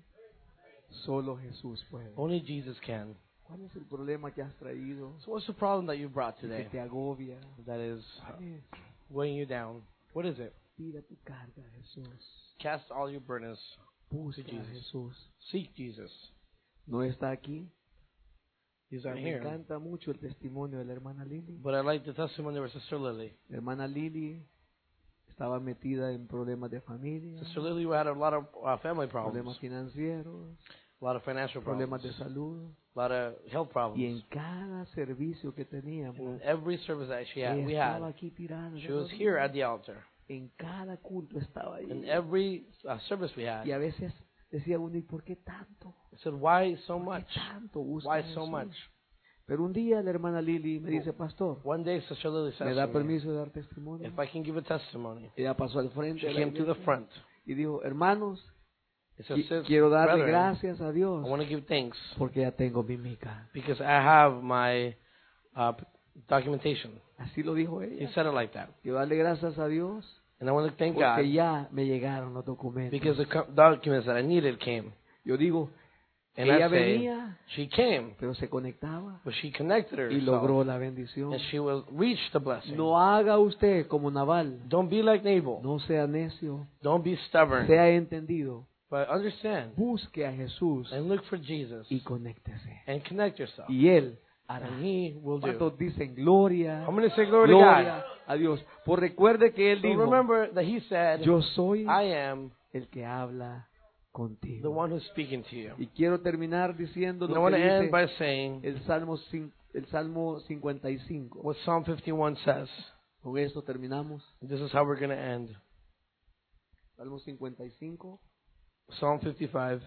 Solo Jesús puede. Only Jesus can. ¿Cuál es el problema que has traído? So what's the problem that you brought Que today te agobia. that is ¿Cuál es? weighing you down? What is it? Tira tu carga a Jesús. Cast all your burdens. Busca a Jesus. Jesús. Seek Jesus. No está aquí. He's Pero not me here. encanta mucho el testimonio de la hermana Lili. But I like the testimony of Sister Lily. La hermana Lili estaba metida en problemas de familia, Sister Lily had a lot of family problems, problemas financieros, a lot of financial problemas problems, de salud. a lot of health Y problems. en cada servicio que teníamos, In every service that we ella estaba had, aquí tirada. she was here at the altar. En cada culto estaba ahí. In every service we had, Y a veces decía uno, ¿y por qué tanto? I said, why so ¿Por much? qué tanto busca Why a so Jesús? much? Pero un día la hermana Lili me dice, pastor, One day, Sister Lily ¿me said da to me, permiso de dar testimonio? if I can give a testimony. Ella pasó al frente She de la came to the iglesia front. y dijo, hermanos, It said, "Sis, quiero darle brethren, gracias a Dios I want to give thanks porque ya tengo mi mica. because I have my documentation." Así lo dijo He ella. said it like that. Quiero darle gracias a Dios And I want to thank God porque ya me llegaron los documentos. because the documents that I needed came. Yo digo, And ella I say, venía, she came, pero se conectaba but she connected y herself, logró la bendición. and she will reach the blessing. No haga usted como Nabal. Don't be like Nabal. No sea necio. Don't be stubborn. Sea entendido. But understand Busque a Jesús and look for Jesus y conéctese. and connect yourself. Y Él hará. And He will do. ¿Cuántos dicen gloria? I'm going to say glory to God. Gloria a Dios. Por recuerde que Él So dijo, remember that He said, yo soy I am el que habla the contigo. one who's speaking to you. Y quiero terminar diciendo And I lo want que to end dice by saying el Salmo 55. what Psalm 51 says. Con esto terminamos. This is how we're going to end. Salmo 55. Psalm 55.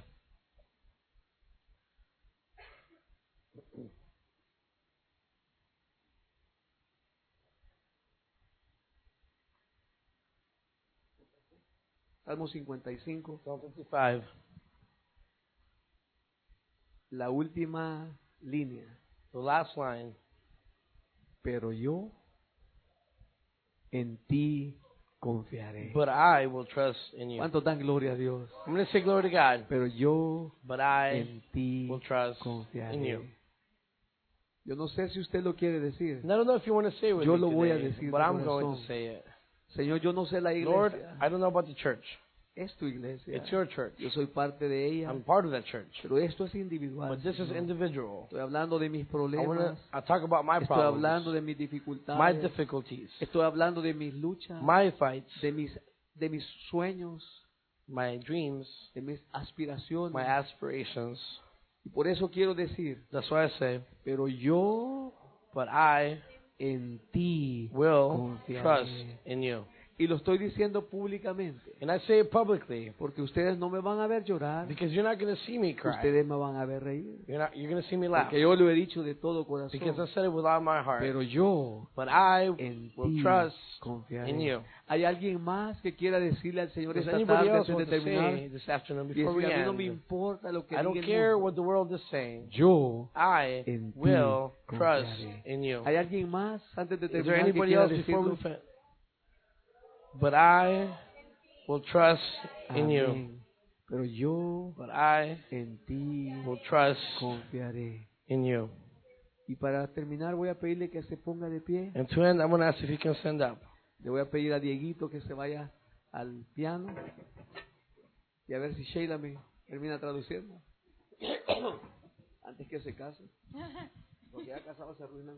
Salmo 55. Psalm 55. La última línea. The last line. Pero yo en ti confiaré. But I will trust in you. ¿Cuántos dan gloria a Dios? I'm going to say glory to God. Pero yo But I en ti will trust in confiaré. you. Yo no sé si usted lo quiere decir. And I don't know if you want to say it with Yo me lo voy a today, decir but de I'm going corazón. to say it. Señor, yo no sé la Lord, iglesia. I don't know about the church. Es tu iglesia. It's your church. Yo soy parte de ella. I'm part of that church. Pero esto es individual. But this is Señor. individual. Estoy hablando de mis I want problemas. to talk about my Estoy hablando problems, de mis dificultades. my difficulties, Estoy hablando de mis luchas. my fights, De mis sueños. my dreams, De mis aspiraciones. my aspirations. Y por eso quiero decir, That's why I say, pero yo but I en ti will confiaré. trust in you. Y lo estoy diciendo públicamente. And I say it publicly Porque ustedes no me van a ver llorar. because you're not going to see me cry. Ustedes me van a ver reír. You're going to see me laugh Porque yo lo he dicho de todo corazón. because I said it with all my heart. Pero yo But I en will ti trust confiaré. in you. ¿Hay alguien más que quiera decirle al Señor Does esta anybody tarde else antes de want to terminar? say this afternoon Y before we decir, a mí no me end? importa lo que I diga don't el care mundo. what the world is saying. Yo I en ti will trust confiaré. in you. ¿Hay alguien más antes de Is there terminar que anybody quiera else before we decirlo? finish? But I will trust in you. Amén. Pero yo But I en ti will trust confiaré. in you. Y para terminar voy a pedirle que se ponga de pie. And to end, I'm going to ask if you can stand up. Le voy a pedir a Dieguito que se vaya al piano. Y a ver si Sheila me termina traduciendo. Antes que se case. Porque ya casados se arruinan.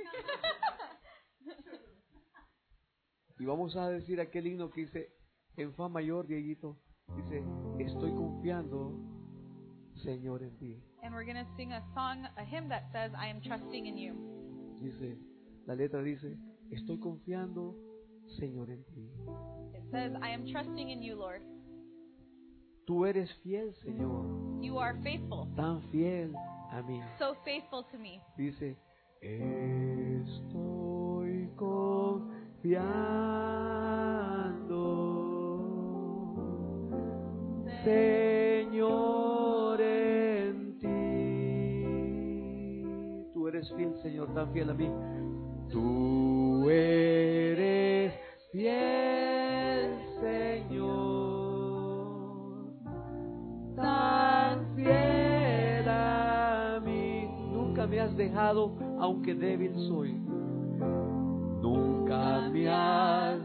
Y vamos a decir aquel himno que dice en fa mayor, Dieguito. Dice, estoy confiando, Señor, en ti. And we're going to sing a song, a hymn that says, I am trusting in you. Dice, la letra dice, estoy confiando, Señor, en ti. It says, I am trusting in you, Lord. Tú eres fiel, Señor, You are faithful, tan fiel a mí. so faithful to me. Dice, estoy confiando, Señor, en ti. Tú eres fiel. Señor, tan fiel a mí. Tú eres fiel, Señor, tan fiel a mí. Nunca me has dejado, aunque débil soy. Nunca me has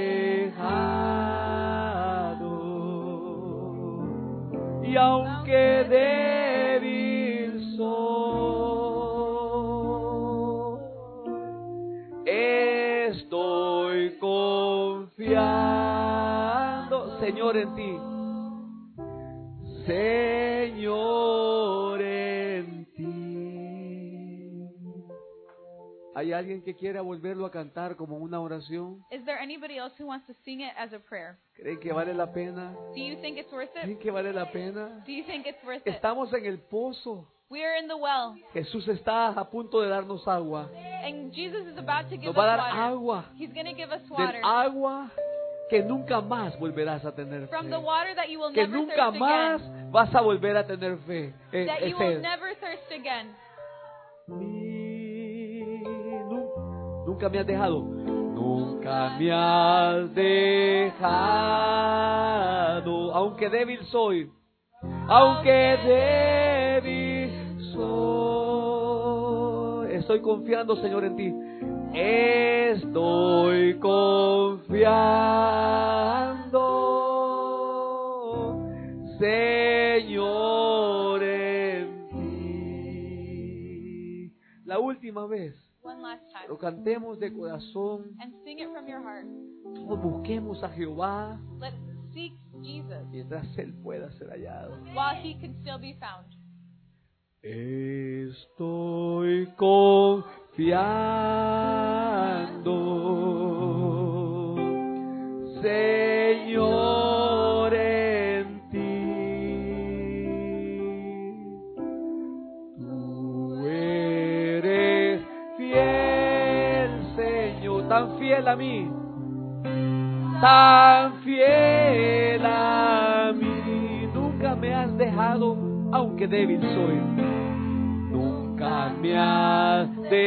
dejado, y aunque débil soy, estoy confiando, Señor, en ti. Señor, en ti. ¿Hay alguien que quiera volverlo a cantar como una oración? Is there anybody else who wants to sing it as a prayer? ¿Creen que vale la pena? Do you think it's worth ¿Creen it? que vale la pena? Do you think it's worth it? Estamos en el pozo. We are in the well, Jesús está a punto de darnos agua. and Jesus is about to give Nos us va a dar water. agua. He's going to give us Del water. agua que nunca más volverás a tener From the fe. water that you will Que never nunca thirst más again. vas a volver a tener fe. That you will Sed. never thirst again. Nunca me has dejado. Nunca me has dejado. Aunque débil soy. Aunque débil soy. Estoy confiando, Señor, en ti. Estoy confiando, Señor, en ti. La última vez. One last time. Lo cantemos de corazón. And sing it from your heart. Todos busquemos a Jehová Let's seek Jesus mientras Él pueda ser hallado. while he can still be found. Estoy confiando, Señor, en ti. Tú eres fiel, Señor, tan fiel a mí, tan fiel a mí. Nunca me has dejado, aunque débil soy. Nunca me has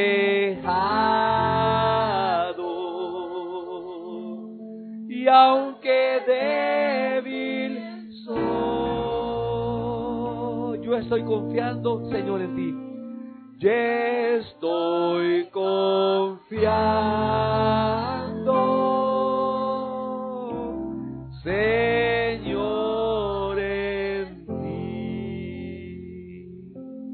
dejado, y aunque débil soy, yo estoy confiando, Señor, en ti. Yo estoy confiando, Señor, en ti.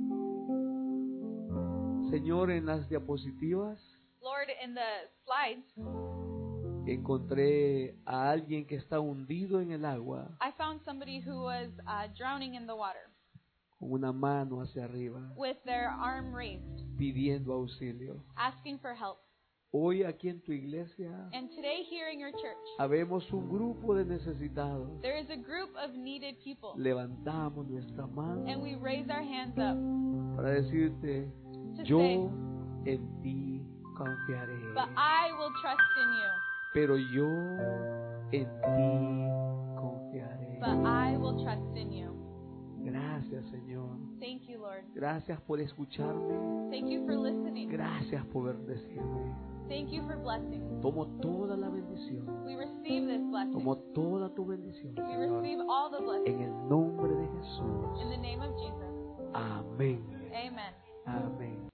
Señor, en las diapositivas Lord, in the slides, encontré a alguien que está hundido en el agua I found somebody who was drowning in the water con una mano hacia arriba with their arm raised, pidiendo auxilio. asking for help. Hoy aquí en tu iglesia And today here in your church, habemos un grupo de necesitados. there is a group of needed people. Levantamos nuestra mano And we raise our hands up para decirte, to yo say, en ti confiaré, but I will trust in you. pero yo en ti confiaré. But I will trust in you. Gracias, Señor. Thank you, Lord. Gracias por escucharme. Thank you for listening. Gracias por bendecirme. Thank you for blessing. Tomo toda la bendición. We receive this blessing. Tomo toda tu bendición, We Señor. receive all the blessings. En el nombre de Jesús. In the name of Jesus. Amén. Amen. Amén.